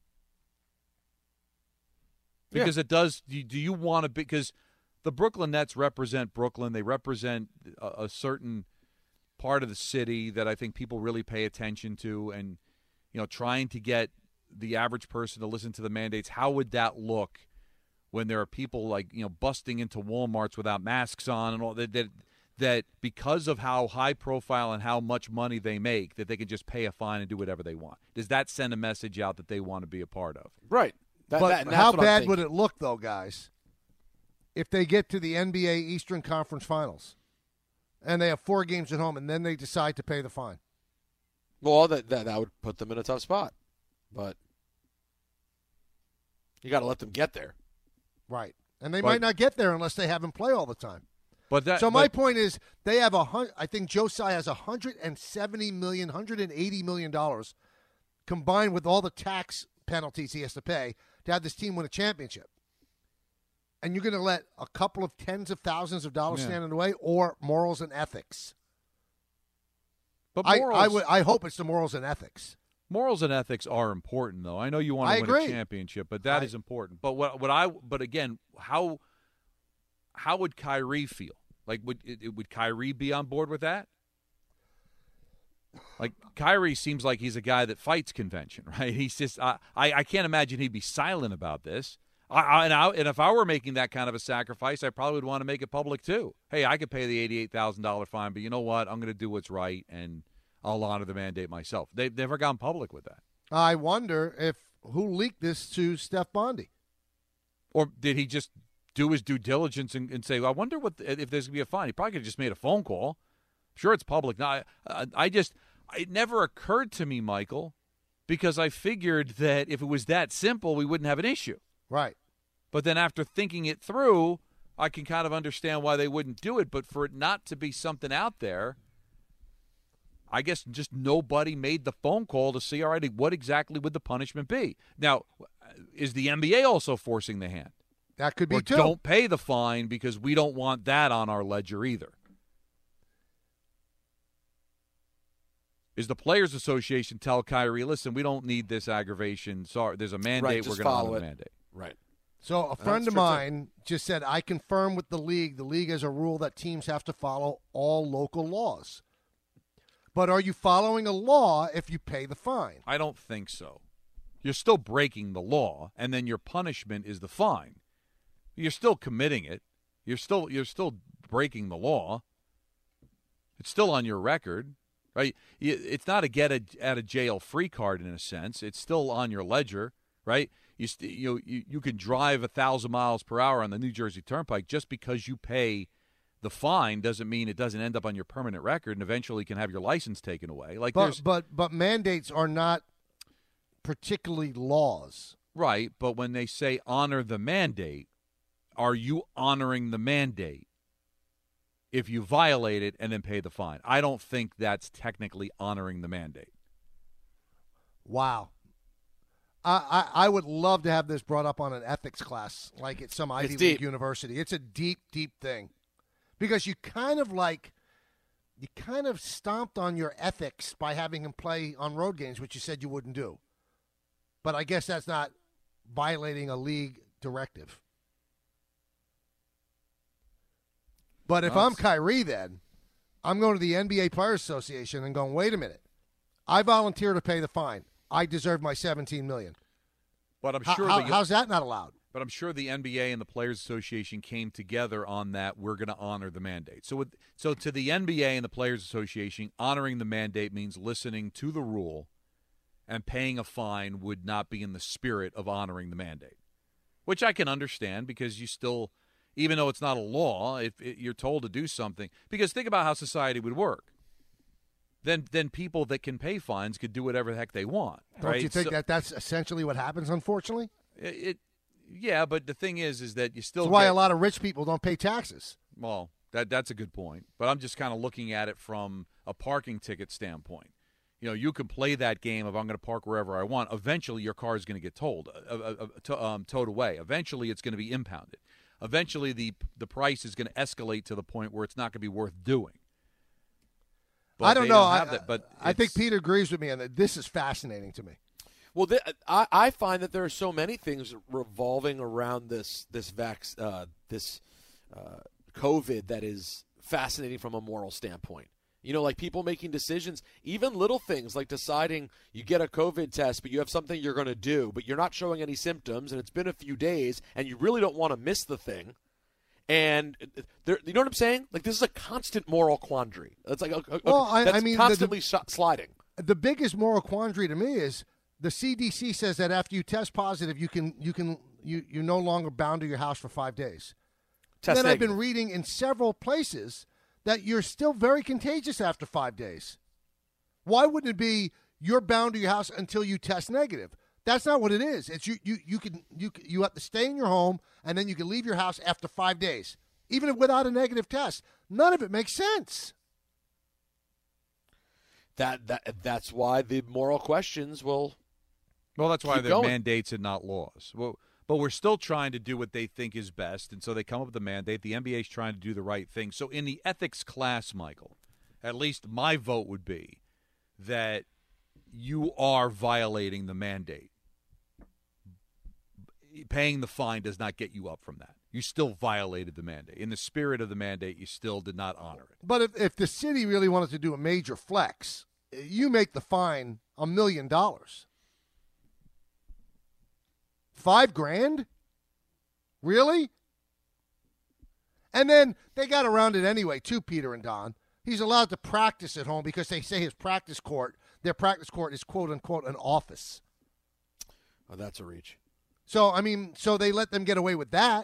Because Yeah. it does, do, do you want to, because the Brooklyn Nets represent Brooklyn. They represent a, a certain part of the city that I think people really pay attention to. And, you know, trying to get the average person to listen to the mandates, how would that look when there are people like, you know, busting into Walmarts without masks on and all that, that, that because of how high profile and how much money they make, that they can just pay a fine and do whatever they want? Does that send a message out that they want to be a part of? Right. That, but that, and that's how what I'm bad thinking. would it look, though, guys, if they get to the N B A Eastern Conference Finals and they have four games at home and then they decide to pay the fine? Well, that, that that would put them in a tough spot, but you got to let them get there. Right. And they But- might not get there unless they have him play all the time. But that, So my but- point is, they have a hundred. I think Josiah has a hundred and seventy million, hundred and eighty million dollars combined with all the tax penalties he has to pay to have this team win a championship. And you're going to let a couple of tens of thousands of dollars Yeah. stand in the way, or morals and ethics? But I, morals, I would. I hope it's the morals and ethics. morals and ethics are important, though. I know you want I to win agree. a championship, but that I- is important. But what what I but again, how how would Kyrie feel? Like, would it, would Kyrie be on board with that? Like, Kyrie seems like he's a guy that fights convention, right? He's just I I, I can't imagine he'd be silent about this. I, I, and, I, and if I were making that kind of a sacrifice, I probably would want to make it public too. Hey, I could pay the eighty-eight thousand dollars fine, but you know what? I'm going to do what's right, and I'll honor the mandate myself. They've never gone public with that. I wonder if who leaked this to Steph Bondy. Or did he just do his due diligence and, and say, well, I wonder what the, if there's going to be a fine? He probably could have just made a phone call. Sure, it's public. Now, I, I, I just – it never occurred to me, Michael, because I figured that if it was that simple, we wouldn't have an issue. Right. But then after thinking it through, I can kind of understand why they wouldn't do it. But for it not to be something out there, I guess just nobody made the phone call to see, all right, what exactly would the punishment be? Now, is the N B A also forcing the hand? That could be Or too. don't pay the fine because we don't want that on our ledger either. Is the Players Association tell Kyrie, listen, we don't need this aggravation. Sorry, there's a mandate. Right, We're just going to follow honor it. the mandate. Right. So a friend That's of true, too. mine just said, I confirm with the league. The league has a rule that teams have to follow all local laws. But are you following a law if you pay the fine? I don't think so. You're still breaking the law, and then your punishment is the fine. You're still committing it. You're still you're still breaking the law. It's still on your record, right? You- It's not a get a, out of jail free card in a sense. It's still on your ledger, right? You st- you, you you can drive a thousand miles per hour on the New Jersey Turnpike just because you pay the fine doesn't mean it doesn't end up on your permanent record and eventually can have your license taken away. Like But there's but but mandates are not particularly laws. right, but when they say honor the mandate, are you honoring the mandate if you violate it and then pay the fine? I don't think that's technically honoring the mandate. Wow. I, I, I would love to have this brought up on an ethics class, like at some Ivy It's League deep. university. It's a deep, deep thing. Because you kind of like, you kind of stomped on your ethics by having him play on road games, which you said you wouldn't do. But I guess that's not violating a league directive. But if Well, I'm Kyrie, then I'm going to the N B A Players Association and going, wait a minute. I volunteer to pay the fine. I deserve my seventeen million dollars. But I'm How- sure how- that you- how's that not allowed? But I'm sure the N B A and the Players Association came together on that. We're going to honor the mandate. So, with, so to the N B A and the Players Association, honoring the mandate means listening to the rule, and paying a fine would not be in the spirit of honoring the mandate, which I can understand because you still, even though it's not a law, if it, you're told to do something, because think about how society would work. Then, then people that can pay fines could do whatever the heck they want. Don't right? you think so, that that's essentially what happens, unfortunately? It, it yeah, but the thing is, is that you still. That's why get, a lot of rich people don't pay taxes. Well, that that's a good point, but I'm just kind of looking at it from a parking ticket standpoint. You know, you can play that game of I'm going to park wherever I want. Eventually, your car is going to get towed, uh, uh, to, um, towed away. Eventually, it's going to be impounded. Eventually, the the price is going to escalate to the point where it's not going to be worth doing. But I don't they know. Don't have I, that, but I think Peter agrees with me on that. This is fascinating to me. Well, th- I, I find that there are so many things revolving around this this vac- uh, this uh, COVID that is fascinating from a moral standpoint. You know, like people making decisions, even little things like deciding you get a COVID test, but you have something you're going to do, but you're not showing any symptoms, and it's been a few days, and you really don't want to miss the thing. And there, you know what I'm saying? Like, this is a constant moral quandary. It's like a, a, well, I, that's I mean, constantly the, sh- sliding. The biggest moral quandary to me is the C D C says that after you test positive, you can you can you you're no longer bound to your house for five days. Test then negative. I've been reading in several places that you're still very contagious after five days. Why wouldn't it be you're bound to your house until you test negative? That's not what it is. It's you you you can you you have to stay in your home and then you can leave your house after five days, even if without a negative test. None of it makes sense. That that that's why the moral questions will. Well, that's why keep they're going. mandates and not laws. Well, but we're still trying to do what they think is best, and so they come up with a mandate. The N B A is trying to do the right thing. So in the ethics class, Michael, at least my vote would be that you are violating the mandate. Paying the fine does not get you up from that. You still violated the mandate. In the spirit of the mandate, you still did not honor it. But if, if the city really wanted to do a major flex, you make the fine a million dollars. Five grand? Really? And then they got around it anyway, too, Peter and Don. He's allowed to practice at home because they say his practice court, their practice court is quote-unquote an office. Oh, that's a reach. So, I mean, so they let them get away with that.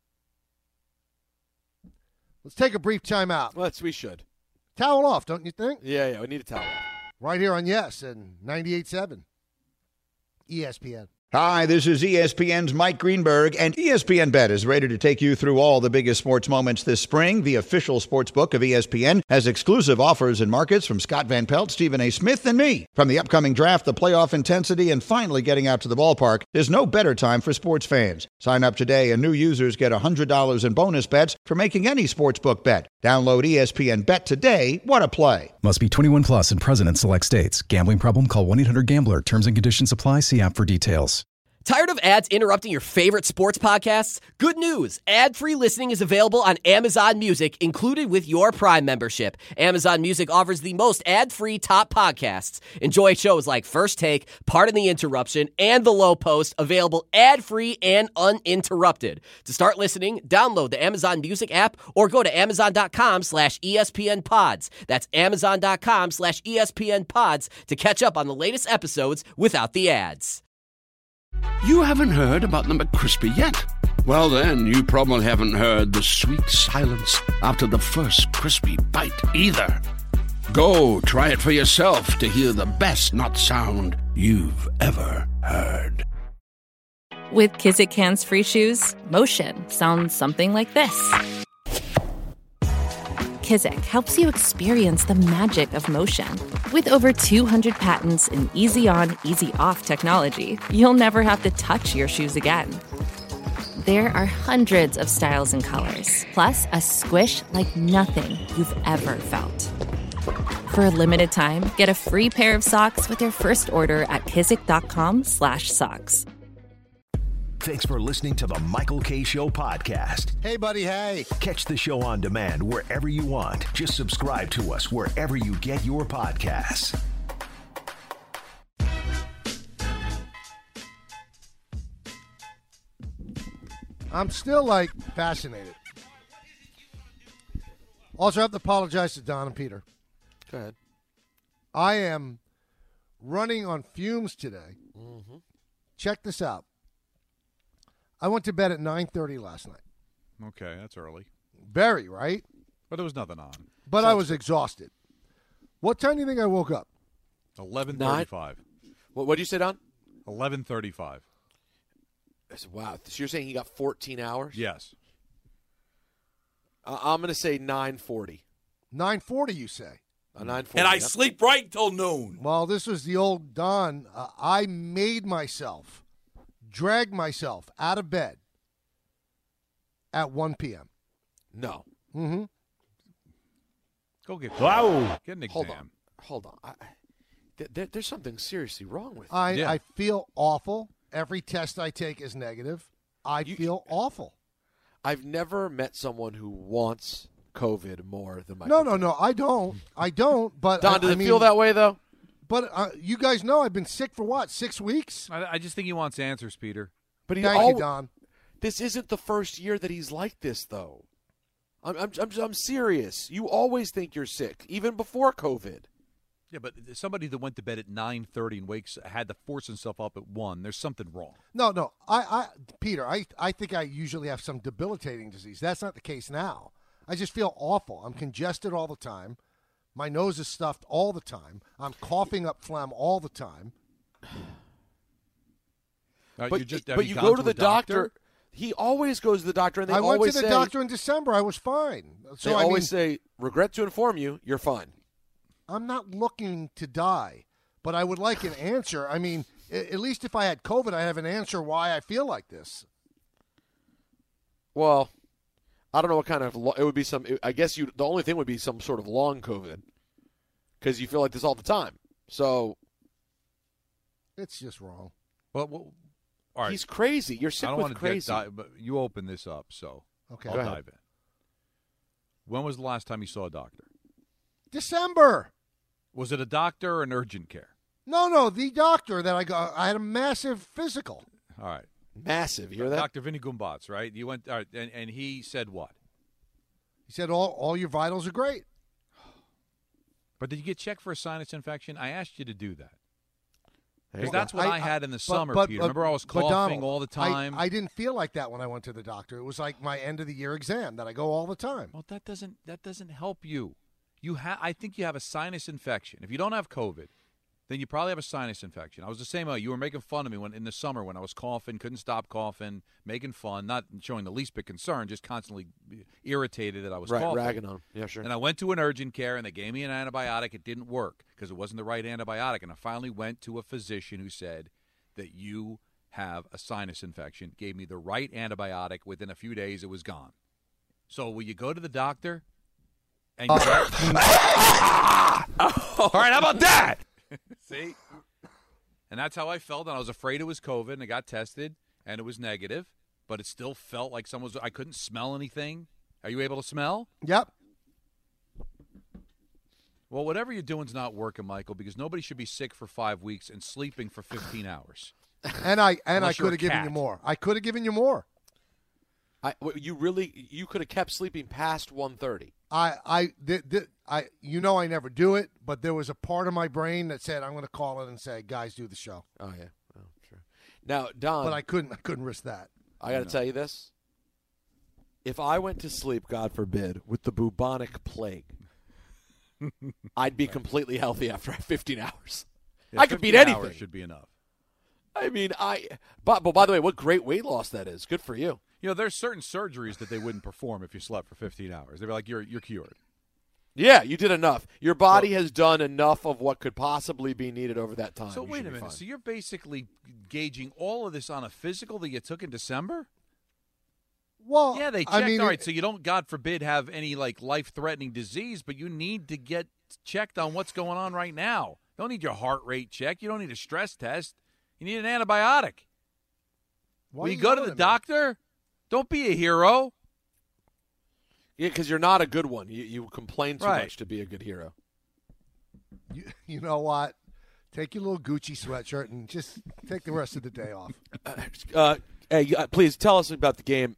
Let's take a brief time out. Let's, we should. Towel off, don't you think? Yeah, yeah, we need a towel off. Right here on Yes and ninety-eight point seven E S P N. Hi, this is E S P N's Mike Greenberg, and E S P N Bet is ready to take you through all the biggest sports moments this spring. The official sports book of E S P N has exclusive offers and markets from Scott Van Pelt, Stephen A. Smith, and me. From the upcoming draft, the playoff intensity, and finally getting out to the ballpark, there's no better time for sports fans. Sign up today, and new users get one hundred dollars in bonus bets for making any sportsbook bet. Download E S P N Bet today. What a play. Must be twenty-one plus and present in select states. Gambling problem? Call one eight hundred gambler. Terms and conditions apply. See app for details. Tired of ads interrupting your favorite sports podcasts? Good news! Ad-free listening is available on Amazon Music, included with your Prime membership. Amazon Music offers the most ad-free top podcasts. Enjoy shows like First Take, Pardon the Interruption, and The Low Post, available ad-free and uninterrupted. To start listening, download the Amazon Music app or go to amazon.com slash ESPN pods. That's amazon.com slash ESPN pods to catch up on the latest episodes without the ads. You haven't heard about the McCrispy yet? Well, then, you probably haven't heard the sweet silence after the first crispy bite either. Go try it for yourself to hear the best not sound you've ever heard. With Kizik hands-free shoes, motion sounds something like this. Kizik helps you experience the magic of motion. With over two hundred patents and easy-on, easy-off technology, you'll never have to touch your shoes again. There are hundreds of styles and colors, plus a squish like nothing you've ever felt. For a limited time, get a free pair of socks with your first order at kizik.com slash socks. Thanks for listening to the Michael K. Show podcast. Hey, buddy, hey. Catch the show on demand wherever you want. Just subscribe to us wherever you get your podcasts. I'm still, like, fascinated. Also, I have to apologize to Don and Peter. Go ahead. I am running on fumes today. Mm-hmm. Check this out. I went to bed at nine thirty last night. Okay, that's early. Very, right? But there was nothing on. But Sounds I was good. exhausted. What time do you think I woke up? eleven thirty-five. What did you say, Don? eleven thirty-five. Wow. So you're saying he got fourteen hours? Yes. Uh, I'm going to say nine forty. nine forty, you say? Uh, nine forty. And I yep. sleep right till noon. Well, this was the old Don. Uh, I made myself, dragged myself out of bed at one p.m. No. Mm-hmm. Go get wow. Get an exam. Hold on. Hold on. I, th- there, there's something seriously wrong with I, you. I I feel awful. Every test I take is negative. I You- feel awful. I've never met someone who wants COVID more than No, Michael. no, no. I don't. I don't. But Don, I, does I it mean, feel that way, though? But uh, you guys know I've been sick for what? Six weeks? I, I just think he wants answers, Peter. But he Thank al- you, Don. This isn't the first year that he's like this, though. I'm, I'm, I'm, I'm serious. You always think you're sick, even before COVID. Yeah, but somebody that went to bed at nine thirty and wakes had to force himself up at one. There's something wrong. No, no. I, I, Peter, I, I think I usually have some debilitating disease. That's not the case now. I just feel awful. I'm congested all the time. My nose is stuffed all the time. I'm coughing up phlegm all the time. Uh, But, you just, have but you you gone go to to the a doctor? doctor. He always goes to the doctor, and they I went always to the say, doctor in December. I was fine. So they I always mean, say, regret to inform you, you're fine. I'm not looking to die, but I would like an answer. I mean, a- at least if I had COVID, I have an answer why I feel like this. Well, I don't know what kind of lo- it would be. Some, I guess you. The only thing would be some sort of long COVID, because you feel like this all the time. So It's just wrong. Well, well all right. he's crazy. You're sick I don't with want to crazy. Get di- but you open this up, so Okay. I'll Go ahead. dive in. When was the last time you saw a doctor? December. Was it a doctor or an urgent care? No, no, the doctor that I got. I had a massive physical. All right. Massive. You hear that? Doctor Vinny Gumbats, right? You went, all right, and, and he said what? He said all all your vitals are great. But did you get checked for a sinus infection? I asked you to do that. There Because you go. that's what I, I- had in the But- summer, but- Peter. but- Remember I was but coughing Donald, all the I- time? I, didn't feel like that when I went to the doctor. It was like my end of the year exam that I go all the time. Well, that doesn't that doesn't help you. You ha- I think you have a sinus infection. If you don't have COVID, then you probably have a sinus infection. I was the same way. You were making fun of me when in the summer when I was coughing, couldn't stop coughing, making fun, not showing the least bit concern, just constantly irritated that I was Right, coughing. ragging on him. Yeah, sure. And I went to an urgent care, and they gave me an antibiotic. It didn't work because it wasn't the right antibiotic. And I finally went to a physician who said that you have a sinus infection, gave me the right antibiotic. Within a few days, it was gone. So will you go to the doctor? And you Uh. All right, how about that? See? And that's how I felt, and I was afraid it was COVID, and I got tested, and it was negative, but it still felt like someone was – I couldn't smell anything. Are you able to smell? Yep. Well, whatever you're doing is not working, Michael, because nobody should be sick for five weeks and sleeping for fifteen hours. And I and I Unless you're could a have given cat. you more. I could have given you more. I, what, you really you could have kept sleeping past one thirty. I I th- th- I you know I never do it, but there was a part of my brain that said I'm going to call it and say, "Guys, do the show." Oh yeah, oh, sure. Now, Don, But I couldn't. I couldn't risk that. I got to tell you this: if I went to sleep, God forbid, with the bubonic plague, I'd be completely healthy after fifteen hours. Yeah, I could beat fifteen hours anything. should be enough. I mean, I. But, but by the way, what great weight loss that is. Good for you. You know, there's certain surgeries that they wouldn't perform if you slept for fifteen hours. They'd be like, you're you're cured. Yeah, you did enough. Your body has done enough of what could possibly be needed over that time. So You wait should a be minute. fine. So you're basically gauging all of this on a physical that you took in December? Well, Yeah, they checked. I mean, all right, it- so you don't, God forbid, have any like life-threatening disease, but you need to get checked on what's going on right now. You don't need your heart rate checked. You don't need a stress test. You need an antibiotic. Why When are you you go to yelling the at me? doctor, don't be a hero. Yeah, because you're not a good one. You, you complain too Right. much to be a good hero. You, you know what? Take your little Gucci sweatshirt and just take the rest of the day off. Uh, hey, uh, please tell us about the game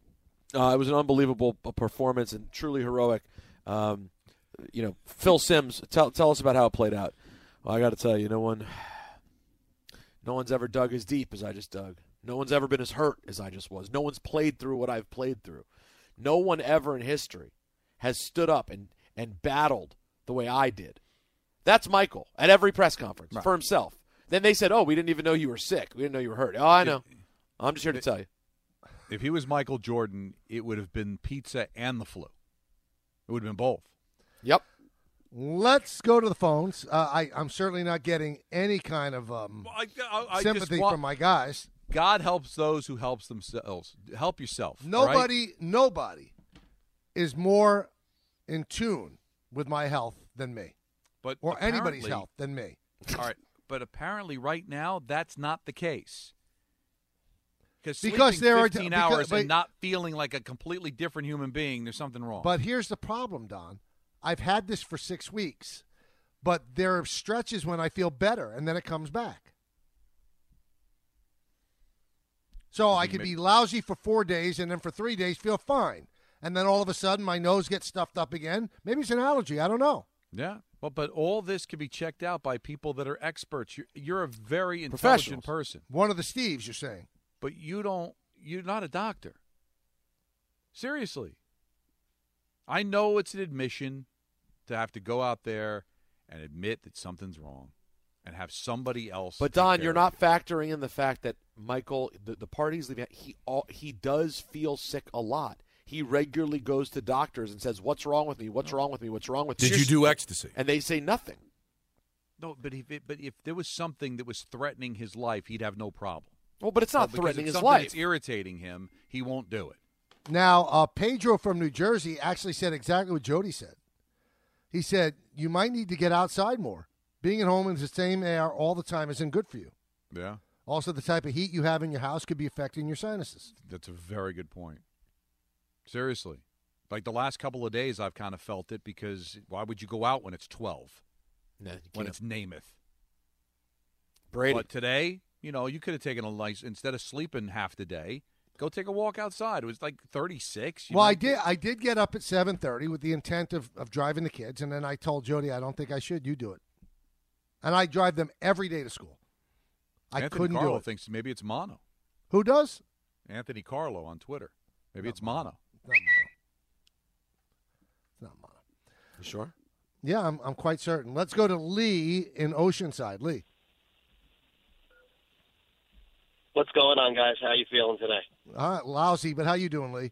Uh, it was an unbelievable performance and truly heroic. Um, you know, Phil Simms, tell tell us about how it played out. Well, I got to tell you, no one, no one's ever dug as deep as I just dug. No one's ever been as hurt as I just was. No one's played through what I've played through. No one ever in history has stood up and, and battled the way I did. That's Michael at every press conference right. for himself. Then they said, oh, we didn't even know you were sick. We didn't know you were hurt. Oh, I know. I'm just here to tell you. If he was Michael Jordan, it would have been pizza and the flu. It would have been both. Yep. Let's go to the phones. Uh, I, I'm certainly not getting any kind of um, I, I, I sympathy want, from my guys. God helps those who helps themselves. Help yourself. Nobody, right? nobody is more in tune with my health than me, but or anybody's health than me. All right, but apparently, right now, that's not the case. Because because there fifteen are hours because, and not feeling like a completely different human being, there's something wrong. But here's the problem, Don. I've had this for six weeks, but there are stretches when I feel better, and then it comes back. So I could be lousy for four days and then for three days feel fine. And then all of a sudden my nose gets stuffed up again. Maybe it's an allergy. I don't know. Yeah. Well, but all this can be checked out by people that are experts. You're, you're a very intelligent person. One of the Steves, you're saying. But you don't, you're not a doctor. Seriously. I know it's an admission to have to go out there and admit that something's wrong. And have somebody else. But Don, you're not factoring in the fact that Michael, the, the party's leaving. He all, he does feel sick a lot. He regularly goes to doctors and says, "What's wrong with me? What's wrong with me? What's wrong with me?" Did you do ecstasy? And they say nothing. No, but if it, but if there was something that was threatening his life, he'd have no problem. Well, but it's not well, threatening it's his life. It's irritating him. He won't do it. Now, uh, Pedro from New Jersey actually said exactly what Jody said. He said, "You might need to get outside more. Being at home in the same air all the time isn't good for you." Yeah. Also, the type of heat you have in your house could be affecting your sinuses. That's a very good point. Seriously. Like the last couple of days, I've kind of felt it because why would you go out when it's twelve? No, when it's Namath. Brady. But today, you know, you could have taken a nice, instead of sleeping half the day, go take a walk outside. It was like thirty-six. You well, know? I did I did get up at seven thirty with the intent of, of driving the kids, and then I told Jody, I don't think I should. You do it. And I drive them every day to school. I Anthony couldn't Carlo do it. thinks maybe it's mono. Who does? Anthony Carlo on Twitter. Maybe Not it's mono. Not mono. It's not mono. You sure? Yeah, I'm I'm quite certain. Let's go to Lee in Oceanside. Lee. What's going on, guys? How you feeling today? All right, lousy, but how you doing, Lee?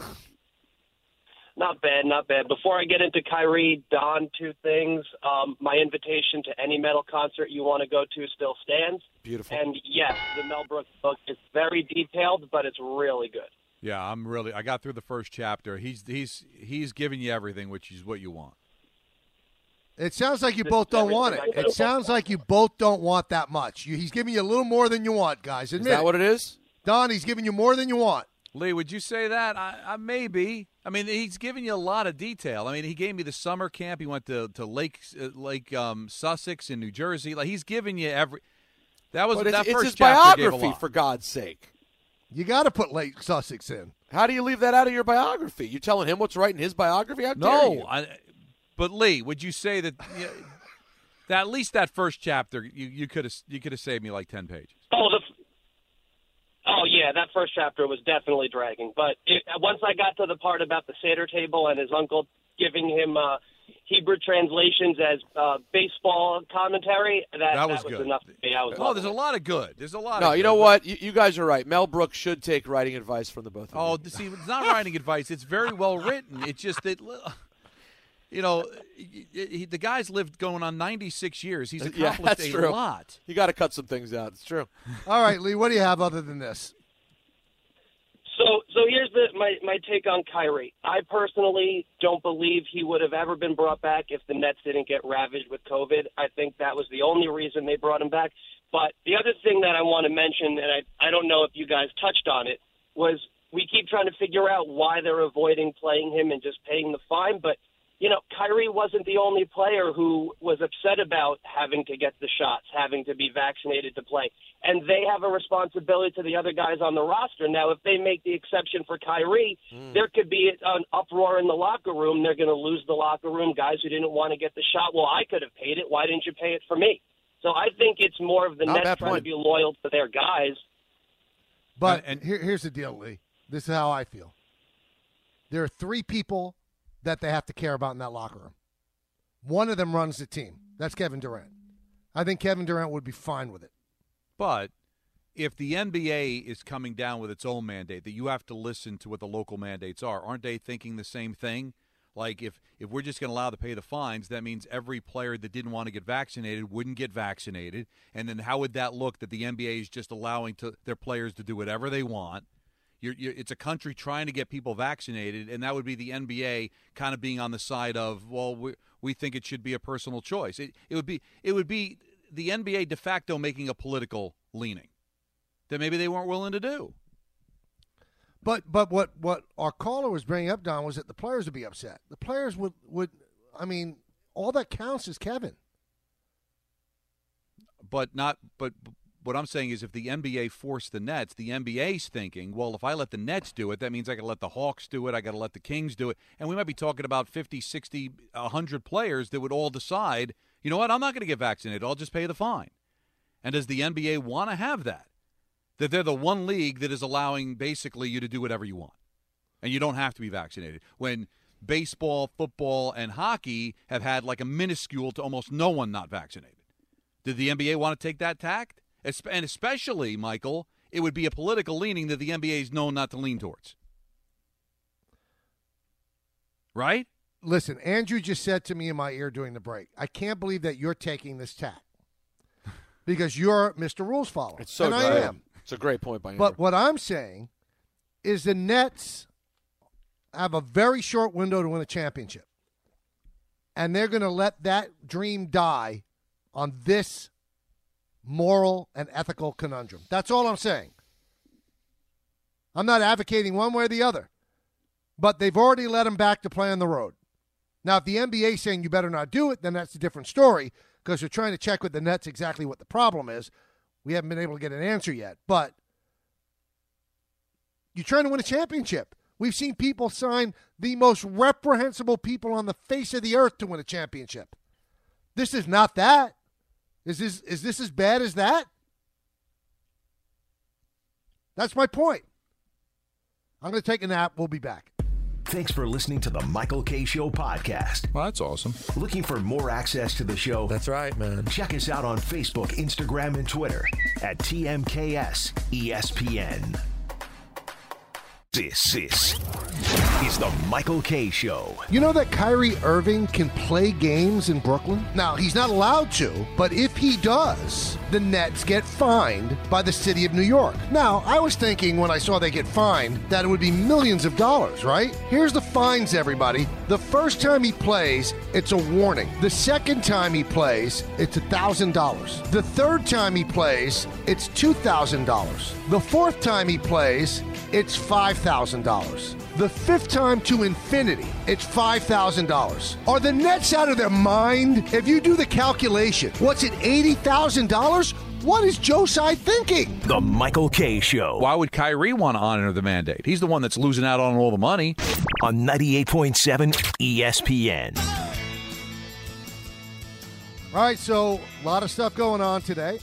Not bad, not bad. Before I get into Kyrie, Don, two things. Um, my invitation to any metal concert you want to go to still stands. Beautiful. And yes, the Mel Brooks book is very detailed, but it's really good. Yeah, I'm really. I got through the first chapter. He's he's he's giving you everything, which is what you want. It sounds like you both don't want it. It sounds like you both don't want that much. You, he's giving you a little more than you want, guys. Admit is that it. what it is? Don, he's giving you more than you want. Lee, would you say that? I, I maybe. I mean, he's giving you a lot of detail. I mean, he gave me the summer camp. He went to to Lake uh, Lake um, Sussex in New Jersey. Like he's giving you every. That was but that it's, first it's his chapter gave a biography, lot. for God's sake. You got to put Lake Sussex in. How do you leave that out of your biography? You telling him what's right in his biography? How dare No, you? I, but Lee, would you say that, you know, that at least that first chapter you you could have you could have saved me like ten pages? Oh, the. Oh, yeah, that first chapter was definitely dragging. But it, once I got to the part about the Seder table and his uncle giving him uh, Hebrew translations as uh, baseball commentary, that, That that was was, good. enough for me. I was Oh, there's a lot of good. There's a lot. No, of you good. know what? You, you guys are right. Mel Brooks should take writing advice from the both of Oh, you. see, it's not writing advice. It's very well written. It's just that, you know, he, he, the guy's lived going on ninety-six years. He's Yeah, accomplished that's a true. lot. You got to cut some things out. It's true. All right, Lee, what do you have other than this? So, so here's the, my, my take on Kyrie. I personally don't believe he would have ever been brought back if the Nets didn't get ravaged with COVID. I think that was the only reason they brought him back. But the other thing that I want to mention, and I, I don't know if you guys touched on it, was we keep trying to figure out why they're avoiding playing him and just paying the fine. But you know, Kyrie wasn't the only player who was upset about having to get the shots, having to be vaccinated to play. And they have a responsibility to the other guys on the roster. Now, if they make the exception for Kyrie, mm. there could be an uproar in the locker room. They're going to lose the locker room, guys who didn't want to get the shot. Well, I could have paid it. Why didn't you pay it for me? So I think it's more of the Not Nets trying point. to be loyal to their guys. But and, and here, here's the deal, Lee. This is how I feel. There are three people that they have to care about in that locker room. One of them runs the team. That's Kevin Durant. I think Kevin Durant would be fine with it. But if the N B A is coming down with its own mandate, that you have to listen to what the local mandates are, aren't they thinking the same thing? Like if, if we're just going to allow to pay the fines, that means every player that didn't want to get vaccinated wouldn't get vaccinated. And then how would that look that the N B A is just allowing to their players to do whatever they want? You're, you're, it's a country trying to get people vaccinated, and that would be the N B A kind of being on the side of, well, we, we think it should be a personal choice. It, it would be it would be the N B A de facto making a political leaning that maybe they weren't willing to do. But but what, what our caller was bringing up, Don, was that the players would be upset. The players would, would I mean, all that counts is Kevin. But not but. What I'm saying is if the N B A forced the Nets, the N B A's thinking, well, if I let the Nets do it, that means I got to let the Hawks do it, I got to let the Kings do it. And we might be talking about fifty, sixty, one hundred players that would all decide, you know what, I'm not going to get vaccinated, I'll just pay the fine. And does the N B A want to have that? That they're the one league that is allowing basically you to do whatever you want. And you don't have to be vaccinated. When baseball, football, and hockey have had like a minuscule to almost no one not vaccinated. Did the N B A want to take that tact? And especially, Michael, it would be a political leaning that the N B A is known not to lean towards. Right? Listen, Andrew just said to me in my ear during the break, I can't believe that you're taking this tack because you're Mister Rules follower. It's so and great. I am. It's a great point by Andrew. But what I'm saying is the Nets have a very short window to win a championship. And they're going to let that dream die on this moral and ethical conundrum. That's all I'm saying. I'm not advocating one way or the other. But they've already let them back to play on the road. Now, if the N B A is saying you better not do it, then that's a different story because they're trying to check with the Nets exactly what the problem is. We haven't been able to get an answer yet. But you're trying to win a championship. We've seen people sign the most reprehensible people on the face of the earth to win a championship. This is not that. Is this is this as bad as that? That's my point. I'm going to take a nap. We'll be back. Thanks for listening to the Michael K. Show podcast. Well, that's awesome. Looking for more access to the show? That's right, man. Check us out on Facebook, Instagram, and Twitter at T M K S E S P N. This, this is the Michael K. Show. You know that Kyrie Irving can play games in Brooklyn? Now, he's not allowed to, but if he does, the Nets get fined by the city of New York. Now, I was thinking when I saw they get fined that it would be millions of dollars, right? Here's the fines, everybody. The first time he plays, it's a warning. The second time he plays, it's one thousand dollars. The third time he plays, it's two thousand dollars. The fourth time he plays, it's five thousand dollars. The fifth time to infinity, it's five thousand dollars. Are the Nets out of their mind? If you do the calculation, what's it, eighty thousand dollars? What is Joe Tsai thinking? The Michael K. Show. Why would Kyrie want to honor the mandate? He's the one that's losing out on all the money. On ninety-eight point seven E S P N. All right, so a lot of stuff going on today.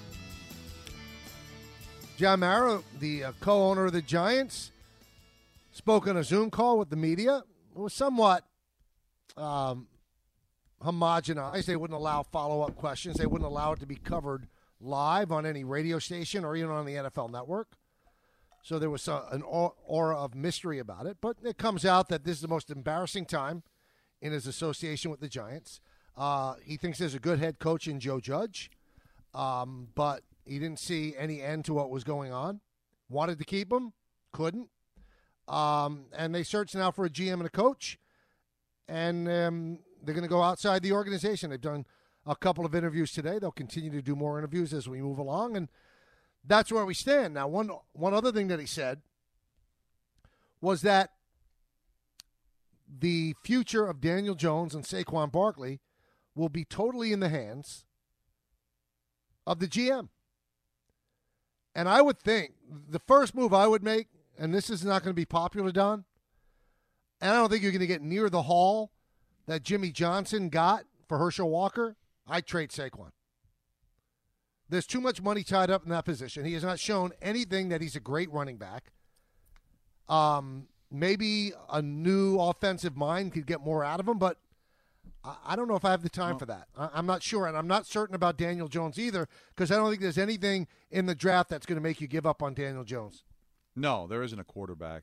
John Mara, the uh, co-owner of the Giants, spoke on a Zoom call with the media. It was somewhat um, homogenized. They wouldn't allow follow-up questions. They wouldn't allow it to be covered live on any radio station or even on the N F L Network. So there was uh, an aura of mystery about it. But it comes out that this is the most embarrassing time in his association with the Giants. Uh, he thinks there's a good head coach in Joe Judge, um, but he didn't see any end to what was going on. Wanted to keep him, couldn't. Um, and they search now for a G M and a coach, and um, they're going to go outside the organization. They've done a couple of interviews today. They'll continue to do more interviews as we move along, and that's where we stand. Now, one one other thing that he said was that the future of Daniel Jones and Saquon Barkley will be totally in the hands of the G M. And I would think the first move I would make, and this is not going to be popular, Don, and I don't think you're going to get near the haul that Jimmy Johnson got for Herschel Walker, I'd trade Saquon. There's too much money tied up in that position. He has not shown anything that he's a great running back. Um, maybe a new offensive mind could get more out of him, but I, I don't know if I have the time for that. I, I'm not sure, and I'm not certain about Daniel Jones either, because I don't think there's anything in the draft that's going to make you give up on Daniel Jones. No, there isn't a quarterback.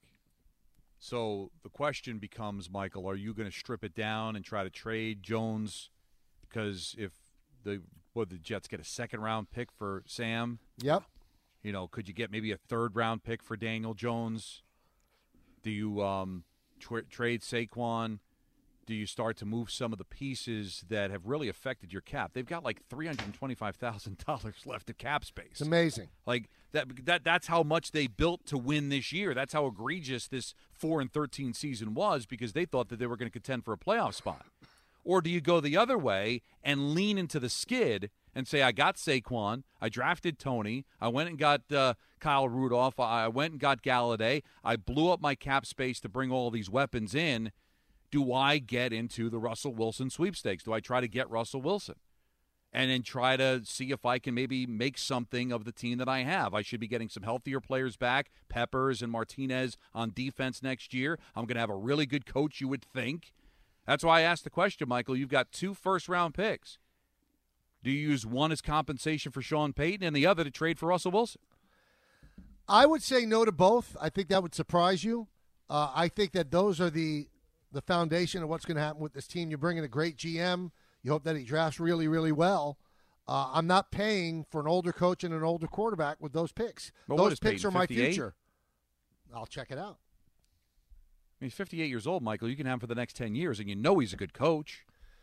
So the question becomes, Michael, are you going to strip it down and try to trade Jones? Because if the what, the Jets get a second-round pick for Sam? Yep. You know, could you get maybe a third-round pick for Daniel Jones? Do you um, tra- trade Saquon? Do you start to move some of the pieces that have really affected your cap? They've got like three hundred twenty-five thousand dollars left of cap space. It's amazing. Like that that that's how much they built to win this year. That's how egregious this four and thirteen season was, because they thought that they were going to contend for a playoff spot. Or do you go the other way and lean into the skid and say, I got Saquon, I drafted Tony, I went and got uh, Kyle Rudolph, I went and got Galladay, I blew up my cap space to bring all these weapons in. Do I get into the Russell Wilson sweepstakes? Do I try to get Russell Wilson? And then try to see if I can maybe make something of the team that I have. I should be getting some healthier players back, Peppers and Martinez on defense next year. I'm going to have a really good coach, you would think. That's why I asked the question, Michael. You've got two first-round picks. Do you use one as compensation for Sean Payton and the other to trade for Russell Wilson? I would say no to both. I think that would surprise you. Uh, I think that those are the the foundation of what's going to happen with this team. You're bringing a great G M. You hope that he drafts really, really well. Uh, I'm not paying for an older coach and an older quarterback with those picks. But those Payton, picks are my fifty-eight? future. I'll check it out. I mean, he's fifty-eight years old, Michael. You can have him for the next ten years, and you know he's a good coach.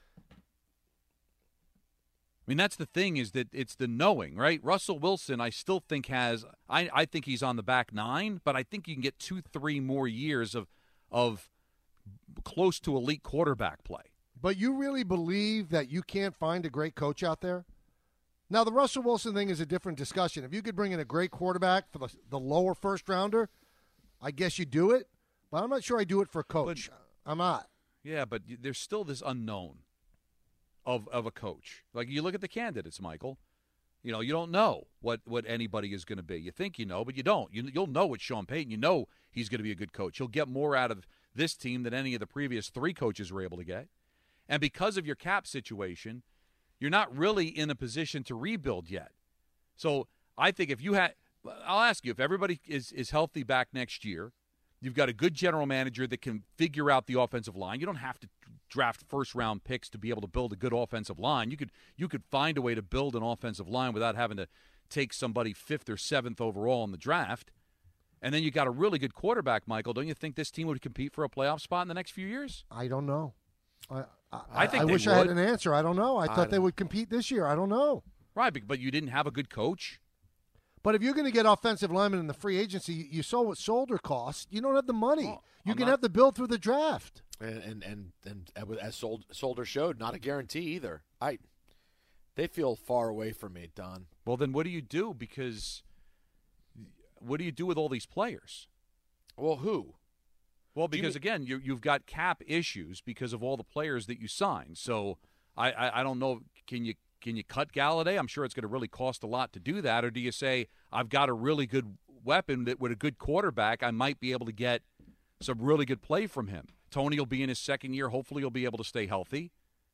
I mean, that's the thing, is that it's the knowing, right? Russell Wilson, I still think has I, – I think he's on the back nine, but I think you can get two, three more years of of close to elite quarterback play. But you really believe that you can't find a great coach out there? Now, the Russell Wilson thing is a different discussion. If you could bring in a great quarterback for the, the lower first-rounder, I guess you do it. But I'm not sure I do it for a coach. But, I'm not. Yeah, but there's still this unknown of of a coach. Like, you look at the candidates, Michael. You know, you don't know what, what anybody is going to be. You think you know, but you don't. You, you'll know it's Sean Payton. You know he's going to be a good coach. He'll get more out of this team than any of the previous three coaches were able to get. And because of your cap situation, you're not really in a position to rebuild yet. So I think if you had – I'll ask you, if everybody is, is healthy back next year, you've got a good general manager that can figure out the offensive line. You don't have to draft first-round picks to be able to build a good offensive line. You could you could find a way to build an offensive line without having to take somebody fifth or seventh overall in the draft. And then you got a really good quarterback, Michael. Don't you think this team would compete for a playoff spot in the next few years? I don't know. I, I, I think I they wish would. I had an answer. I don't know. I, I thought they don't- would compete this year. I don't know. Right, but- but you didn't have a good coach. But if you're going to get offensive linemen in the free agency, you- you saw what Solder cost. You don't have the money. you I'm can not- have the build through the draft. And and and, and as Sol- Solder showed, not a guarantee either. I they feel far away from me, Don. Well, then what do you do? Because what do you do with all these players? Well, who? Well, Do you because mean- again, you, you've got cap issues because of all the players that you signed. So I, I, I don't know. Can you can you cut Galladay? I'm sure it's going to really cost a lot to do that. Or do you say, I've got a really good weapon that with a good quarterback, I might be able to get some really good play from him. Tony will be in his second year. Hopefully he'll be able to stay healthy.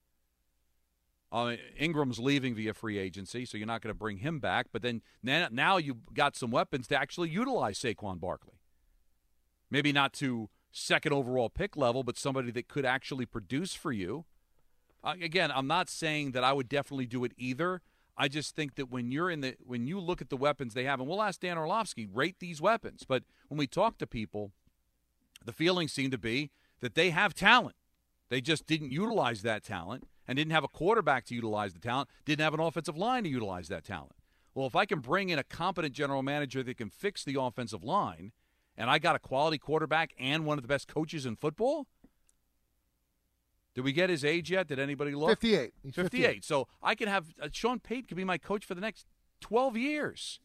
Uh, Ingram's leaving via free agency, so you're not going to bring him back. But then now, now you've got some weapons to actually utilize Saquon Barkley. Maybe not to second overall pick level, but somebody that could actually produce for you. Uh, again, I'm not saying that I would definitely do it either. I just think that when you're in the when you look at the weapons they have, and we'll ask Dan Orlovsky, rate these weapons. But when we talk to people, the feeling seemed to be that they have talent. They just didn't utilize that talent and didn't have a quarterback to utilize the talent, didn't have an offensive line to utilize that talent. Well, if I can bring in a competent general manager that can fix the offensive line, and I got a quality quarterback and one of the best coaches in football, Did we get his age yet? Did anybody look? fifty-eight. He's fifty-eight. fifty-eight. So I can have uh, Sean Payton could be my coach for the next twelve years.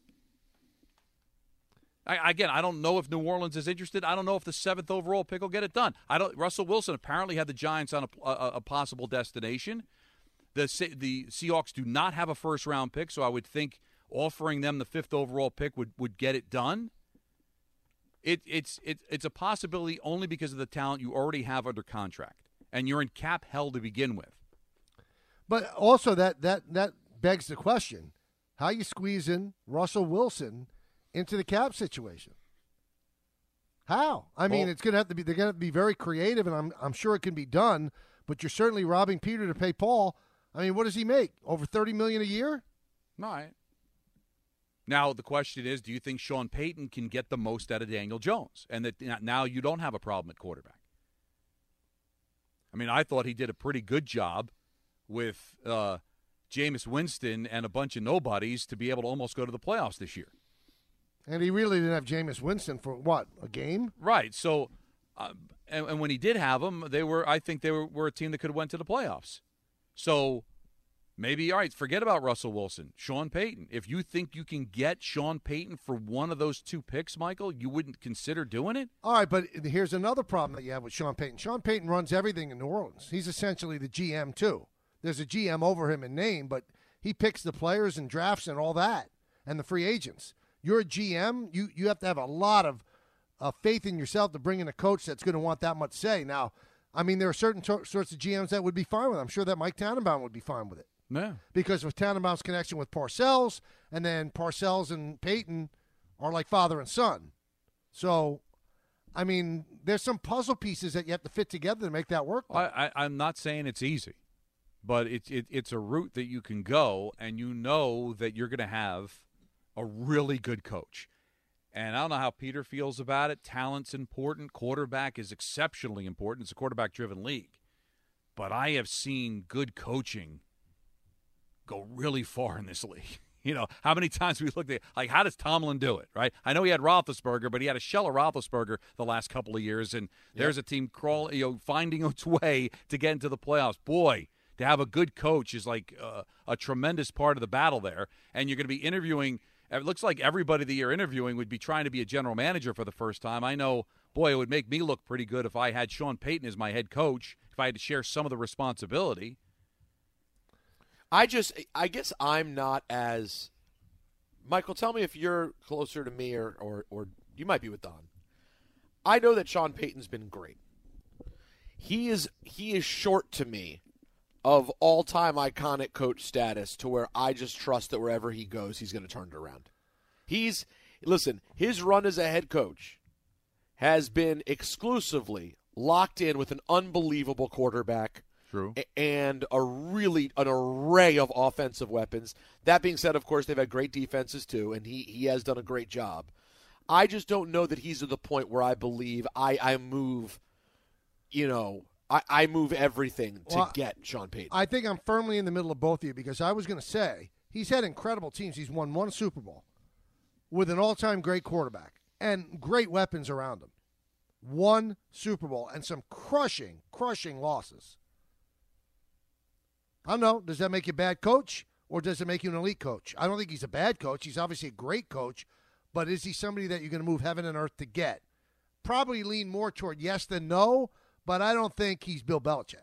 I, again, I don't know if New Orleans is interested. I don't know if the seventh overall pick will get it done. I don't. Russell Wilson apparently had the Giants on a, a, a possible destination. The the Seahawks do not have a first round pick, so I would think offering them the fifth overall pick would, would get it done. It it's it, it's a possibility only because of the talent you already have under contract, and you're in cap hell to begin with. But also that that that begs the question: how you squeeze in Russell Wilson into the cap situation? How? I mean, Well- it's going to have to be. They're going to be very creative, and I'm I'm sure it can be done. But you're certainly robbing Peter to pay Paul. I mean, what does he make? Over thirty million dollars a year? All right. Now the question is, do you think Sean Payton can get the most out of Daniel Jones, and that now you don't have a problem at quarterback? I mean, I thought he did a pretty good job with uh, Jameis Winston and a bunch of nobodies to be able to almost go to the playoffs this year. And he really didn't have Jameis Winston for, what, a game? Right. So, uh, and, and when he did have them, they were, I think they were, were a team that could have went to the playoffs. So maybe, all right, forget about Russell Wilson. Sean Payton. If you think you can get Sean Payton for one of those two picks, Michael, you wouldn't consider doing it? All right, but here's another problem that you have with Sean Payton. Sean Payton runs everything in New Orleans. He's essentially the G M, too. There's a G M over him in name, but he picks the players and drafts and all that, and the free agents. You're a G M, you, you have to have a lot of uh, faith in yourself to bring in a coach that's going to want that much say. Now, I mean, there are certain to- sorts of G Ms that would be fine with it. I'm sure that Mike Tannenbaum would be fine with it. Yeah. Because of Tannenbaum's connection with Parcells, and then Parcells and Payton are like father and son. So, I mean, there's some puzzle pieces that you have to fit together to make that work. I, I, I'm not saying it's easy, but it's it, it's a route that you can go, and you know that you're going to have a really good coach. And I don't know how Peter feels about it. Talent's important. Quarterback is exceptionally important. It's a quarterback-driven league. But I have seen good coaching go really far in this league. You know, how many times we looked at, like, how does Tomlin do it, right? I know he had Roethlisberger, but he had a shell of Roethlisberger the last couple of years, and there's a team crawling, you know, finding its way to get into the playoffs. Boy, to have a good coach is like uh, a tremendous part of the battle there, and you're going to be interviewing – it looks like everybody that you're interviewing would be trying to be a general manager for the first time. I know, boy, it would make me look pretty good if I had Sean Payton as my head coach, if I had to share some of the responsibility. I just, I guess I'm not as – Michael, tell me if you're closer to me or, or, or you might be with Don. I know that Sean Payton's been great. He is he is short to me of all-time iconic coach status to where I just trust that wherever he goes, he's going to turn it around. He's – listen, his run as a head coach has been exclusively locked in with an unbelievable quarterback. True. And a really an array of offensive weapons. That being said, of course, they've had great defenses too, and he, he has done a great job. I just don't know that he's at the point where I believe I, I move, you know – I, I move everything to Well, get Sean Payton. I think I'm firmly in the middle of both of you because I was going to say he's had incredible teams. He's won one Super Bowl with an all-time great quarterback and great weapons around him. One Super Bowl and some crushing, crushing losses. I don't know. Does that make you a bad coach or does it make you an elite coach? I don't think he's a bad coach. He's obviously a great coach, but is he somebody that you're going to move heaven and earth to get? Probably lean more toward yes than no. But I don't think he's Bill Belichick.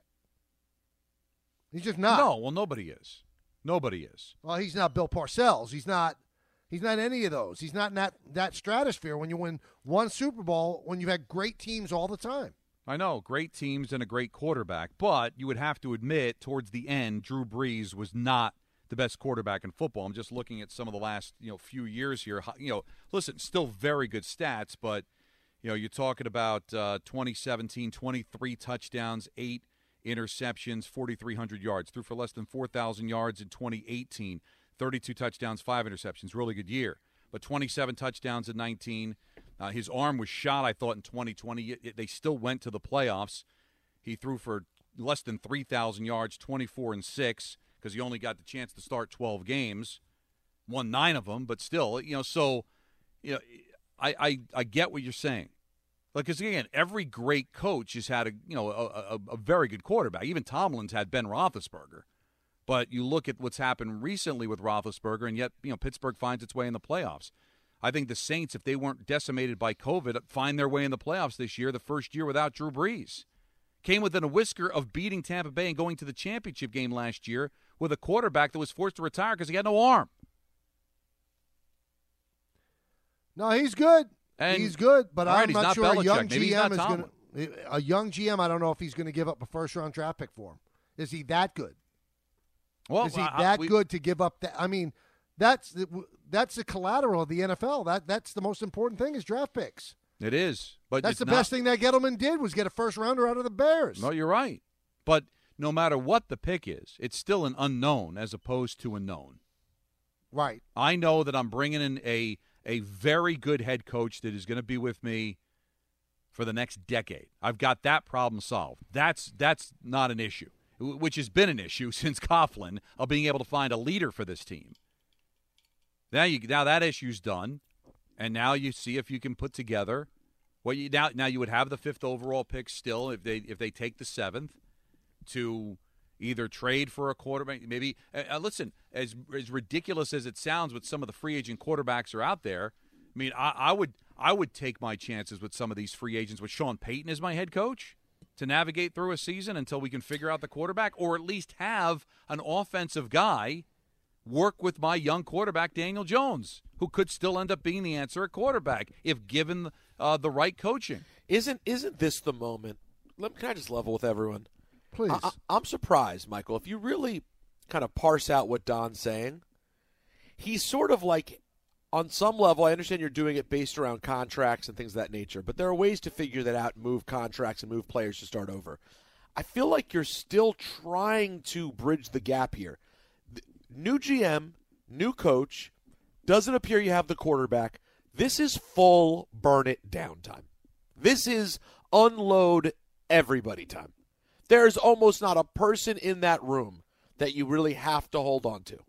He's just not. No, well, nobody is. Nobody is. Well, he's not Bill Parcells. He's not. He's not any of those. He's not in that, that stratosphere when you win one Super Bowl when you've had great teams all the time. I know, great teams and a great quarterback. But you would have to admit, towards the end, Drew Brees was not the best quarterback in football. I'm just looking at some of the last you know few years here. You know, listen, still very good stats, but. You know, you're talking about uh, twenty seventeen, twenty-three touchdowns, eight interceptions, forty-three hundred yards. Threw for less than four thousand yards in twenty eighteen, thirty-two touchdowns, five interceptions. Really good year. But twenty-seven touchdowns in nineteen. Uh, his arm was shot, I thought, in twenty twenty. It, it, they still went to the playoffs. He threw for less than three thousand yards, twenty-four and six, because he only got the chance to start twelve games. Won nine of them, but still, you know, so, you know, I, I, I get what you're saying. Like, because again, every great coach has had a you know a, a, a very good quarterback. Even Tomlin's had Ben Roethlisberger. But you look at what's happened recently with Roethlisberger, and yet you know Pittsburgh finds its way in the playoffs. I think the Saints, if they weren't decimated by COVID, find their way in the playoffs this year, the first year without Drew Brees. Came within a whisker of beating Tampa Bay and going to the championship game last year with a quarterback that was forced to retire because he had no arm. No, he's good. And, he's good, but right, I'm not, not sure Belichick. a young Maybe G M is going to. A young G M, I don't know if he's going to give up a first-round draft pick for him. Is he that good? Well, is he I, that we, good to give up that? I mean, that's the, that's the collateral of the N F L. That that's the most important thing is draft picks. It is, but that's it's the not, best thing that Gettleman did was get a first-rounder out of the Bears. No, you're right. But no matter what the pick is, it's still an unknown as opposed to a known. Right. I know that I'm bringing in a a very good head coach that is going to be with me for the next decade. I've got that problem solved. That's that's not an issue, which has been an issue since Coughlin of being able to find a leader for this team. Now you now that issue's done, and now you see if you can put together what you now now you would have the fifth overall pick still if they if they take the seventh to either trade for a quarterback. Maybe uh, listen, as as ridiculous as it sounds, with some of the free agent quarterbacks are out there. I mean, I, I would I would take my chances with some of these free agents with Sean Payton as my head coach to navigate through a season until we can figure out the quarterback, or at least have an offensive guy work with my young quarterback Daniel Jones, who could still end up being the answer at quarterback if given uh, the right coaching. Isn't isn't this the moment? Let me can I just level with everyone? Please. I, I'm surprised, Michael. If you really kind of parse out what Don's saying, he's sort of like, on some level, I understand you're doing it based around contracts and things of that nature, but there are ways to figure that out, move contracts and move players to start over. I feel like you're still trying to bridge the gap here. New G M, new coach, doesn't appear you have the quarterback. This is full burn it down time. This is unload everybody time. There's almost not a person in that room that you really have to hold on to.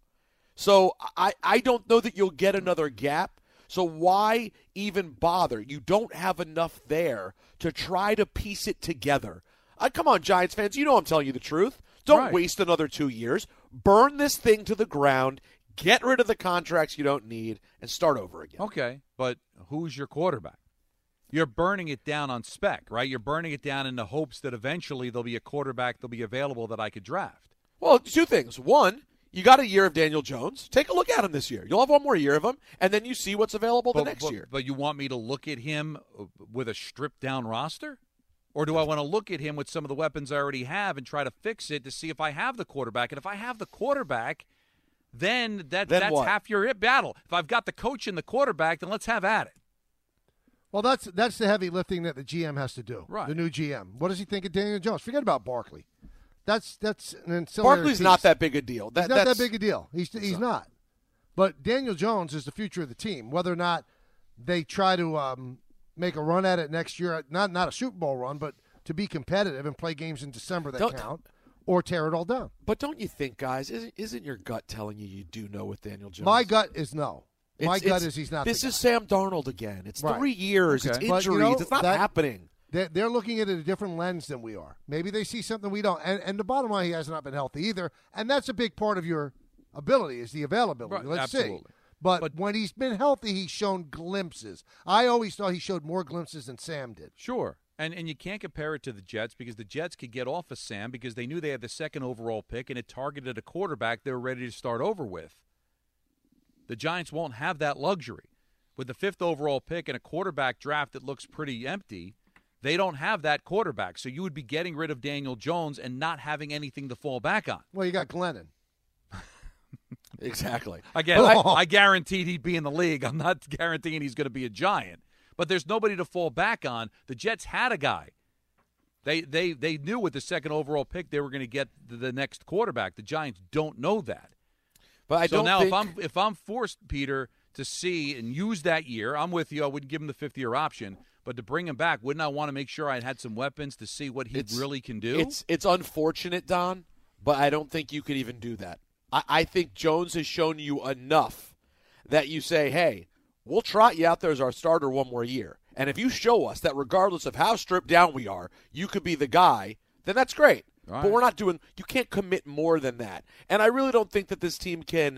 So I, I don't know that you'll get another gap. So why even bother? You don't have enough there to try to piece it together. Uh, come on, Giants fans. You know I'm telling you the truth. Don't Right. waste another two years. Burn this thing to the ground. Get rid of the contracts you don't need and start over again. Okay, but who's your quarterback? You're burning it down on spec, right? You're burning it down in the hopes that eventually there'll be a quarterback that'll be available that I could draft. Well, two things. One, you got a year of Daniel Jones. Take a look at him this year. You'll have one more year of him, and then you see what's available But, the next but, year. but you want me to look at him with a stripped-down roster? Or do I want to look at him with some of the weapons I already have and try to fix it to see if I have the quarterback? And if I have the quarterback, then, that, Then that's what? half your battle. If I've got the coach and the quarterback, then let's have at it. Well, that's that's the heavy lifting that the G M has to do. Right. The new G M. What does he think of Daniel Jones? Forget about Barkley. That's that's an ancillary Barkley's piece. not that big a deal. That, he's not that's, that big a deal. He's he's not. But Daniel Jones is the future of the team. Whether or not they try to um, make a run at it next year, not not a Super Bowl run, but to be competitive and play games in December that Don't- count, or tear it all down. But don't you think, guys, isn't, isn't your gut telling you you do know with Daniel Jones? My gut is no. My It's- gut it's- is he's not. This the is guy. Sam Darnold again. It's Right. three years. Okay. It's But, injuries. you know, it's not that- happening. They're, they're looking at it a different lens than we are. Maybe they see something we don't. And, and the bottom line, he has not been healthy either. And that's a big part of your ability is the availability. Right, Let's absolutely. see. But, But- when he's been healthy, he's shown glimpses. I always thought he showed more glimpses than Sam did. Sure. And and you can't compare it to the Jets because the Jets could get off of Sam because they knew they had the second overall pick and it targeted a quarterback they were ready to start over with. The Giants won't have that luxury. With the fifth overall pick and a quarterback draft that looks pretty empty, they don't have that quarterback. So you would be getting rid of Daniel Jones and not having anything to fall back on. Well, you got Glennon. Exactly. Again, I, I guaranteed he'd be in the league. I'm not guaranteeing he's going to be a Giant. But there's nobody to fall back on. The Jets had a guy. They they they knew with the second overall pick they were going to get the, the next quarterback. The Giants don't know that. But I so don't now think... if I'm if I'm forced, Peter, to see and use that year, I'm with you. I wouldn't give him the fifth year option. But to bring him back, wouldn't I want to make sure I had some weapons to see what he It's- really can do? It's it's unfortunate, Don, but I don't think you could even do that. I, I think Jones has shown you enough that you say, hey, we'll trot you out there as our starter one more year. And if you show us that regardless of how stripped down we are, you could be the guy, then that's great. Right. But we're not doing – you can't commit more than that. And I really don't think that this team can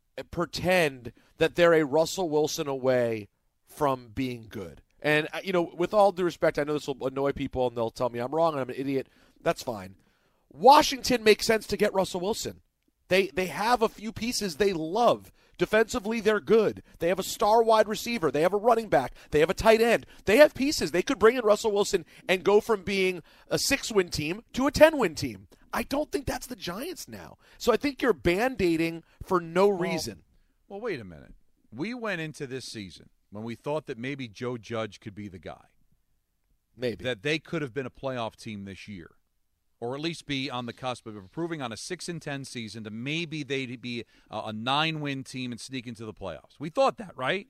pretend that they're a Russell Wilson away from being good. And, you know, with all due respect, I know this will annoy people and they'll tell me I'm wrong and I'm an idiot. That's fine. Washington makes sense to get Russell Wilson. They they have a few pieces they love. Defensively, they're good. They have a star wide receiver. They have a running back. They have a tight end. They have pieces. They could bring in Russell Wilson and go from being a six-win team to a ten-win team. I don't think that's the Giants now. So I think you're Band-Aiding for no reason. Well, well, wait a minute. We went into this season when we thought that maybe Joe Judge could be the guy. Maybe. That they could have been a playoff team this year. Or at least be on the cusp of improving on a six and ten season to maybe they'd be a, a nine-win team and sneak into the playoffs. We thought that, right?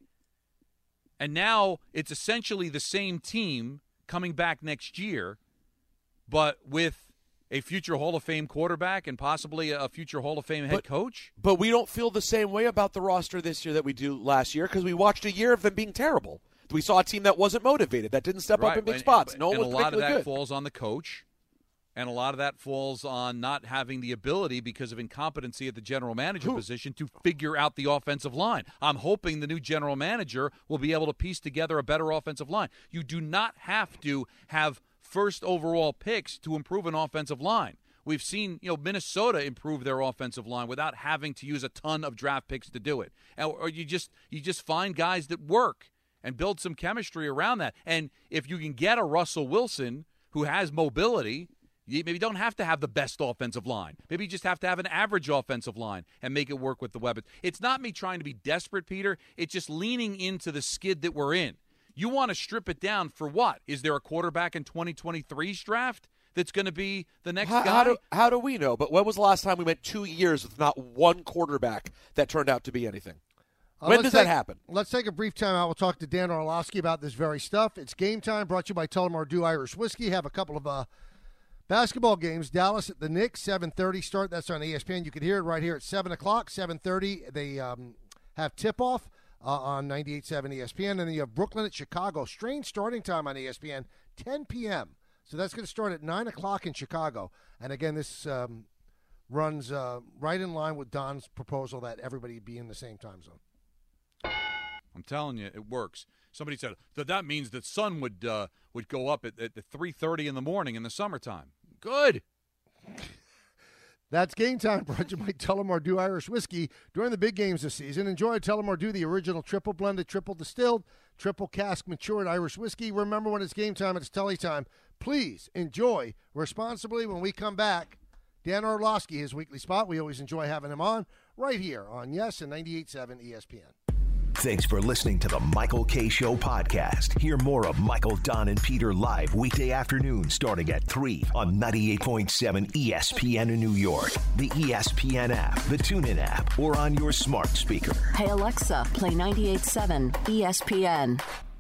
And now it's essentially the same team coming back next year, but with a future Hall of Fame quarterback and possibly a future Hall of Fame head but, coach. But we don't feel the same way about the roster this year that we do last year because we watched a year of them being terrible. We saw a team that wasn't motivated, that didn't step right. up in big and, spots. And, no one and was a lot of that good. falls on the coach. And a lot of that falls on not having the ability because of incompetency at the general manager Who? position to figure out the offensive line. I'm hoping the new general manager will be able to piece together a better offensive line. You do not have to have first overall picks to improve an offensive line. We've seen, you know, Minnesota improve their offensive line without having to use a ton of draft picks to do it. Or you just you just find guys that work and build some chemistry around that. And if you can get a Russell Wilson who has mobility, you maybe don't have to have the best offensive line. Maybe you just have to have an average offensive line and make it work with the weapons. It's not me trying to be desperate, Peter. It's just leaning into the skid that we're in. You want to strip it down for what? Is there a quarterback in twenty twenty-three's draft that's going to be the next how, guy? How do, how do we know? But when was the last time we went two years with not one quarterback that turned out to be anything? Uh, when does take, that happen? Let's take a brief time out. We'll talk to Dan Orlovsky about this very stuff. It's Game Time, brought to you by Tullamore Dew Irish Whiskey. Have a couple of uh, basketball games. Dallas at the Knicks, seven thirty start. That's on E S P N. You can hear it right here at seven o'clock, seven thirty. They um, have tip-off uh, on ninety-eight point seven E S P N. And then you have Brooklyn at Chicago. Strange starting time on E S P N, ten p.m. So that's going to start at nine o'clock in Chicago. And, again, this um, runs uh, right in line with Don's proposal that everybody be in the same time zone. I'm telling you, it works. Somebody said that that means that sun would uh, would go up at, at three thirty in the morning in the summertime. Good. That's Game Time, brought to you by Tullamore Dew Irish Whiskey. During the big games this season, enjoy Tullamore Dew, the original triple blended, triple distilled, triple cask matured Irish whiskey. Remember, when it's game time, it's Tully time. Please enjoy responsibly. When we come back, Dan Orlovsky, his weekly spot. We always enjoy having him on right here on Yes and ninety-eight point seven E S P N. Thanks for listening to the Michael Kay Show podcast. Hear more of Michael, Don, and Peter live weekday afternoons starting at three on ninety-eight point seven E S P N in New York, the E S P N app, the TuneIn app, or on your smart speaker. Hey, Alexa, play ninety-eight point seven E S P N.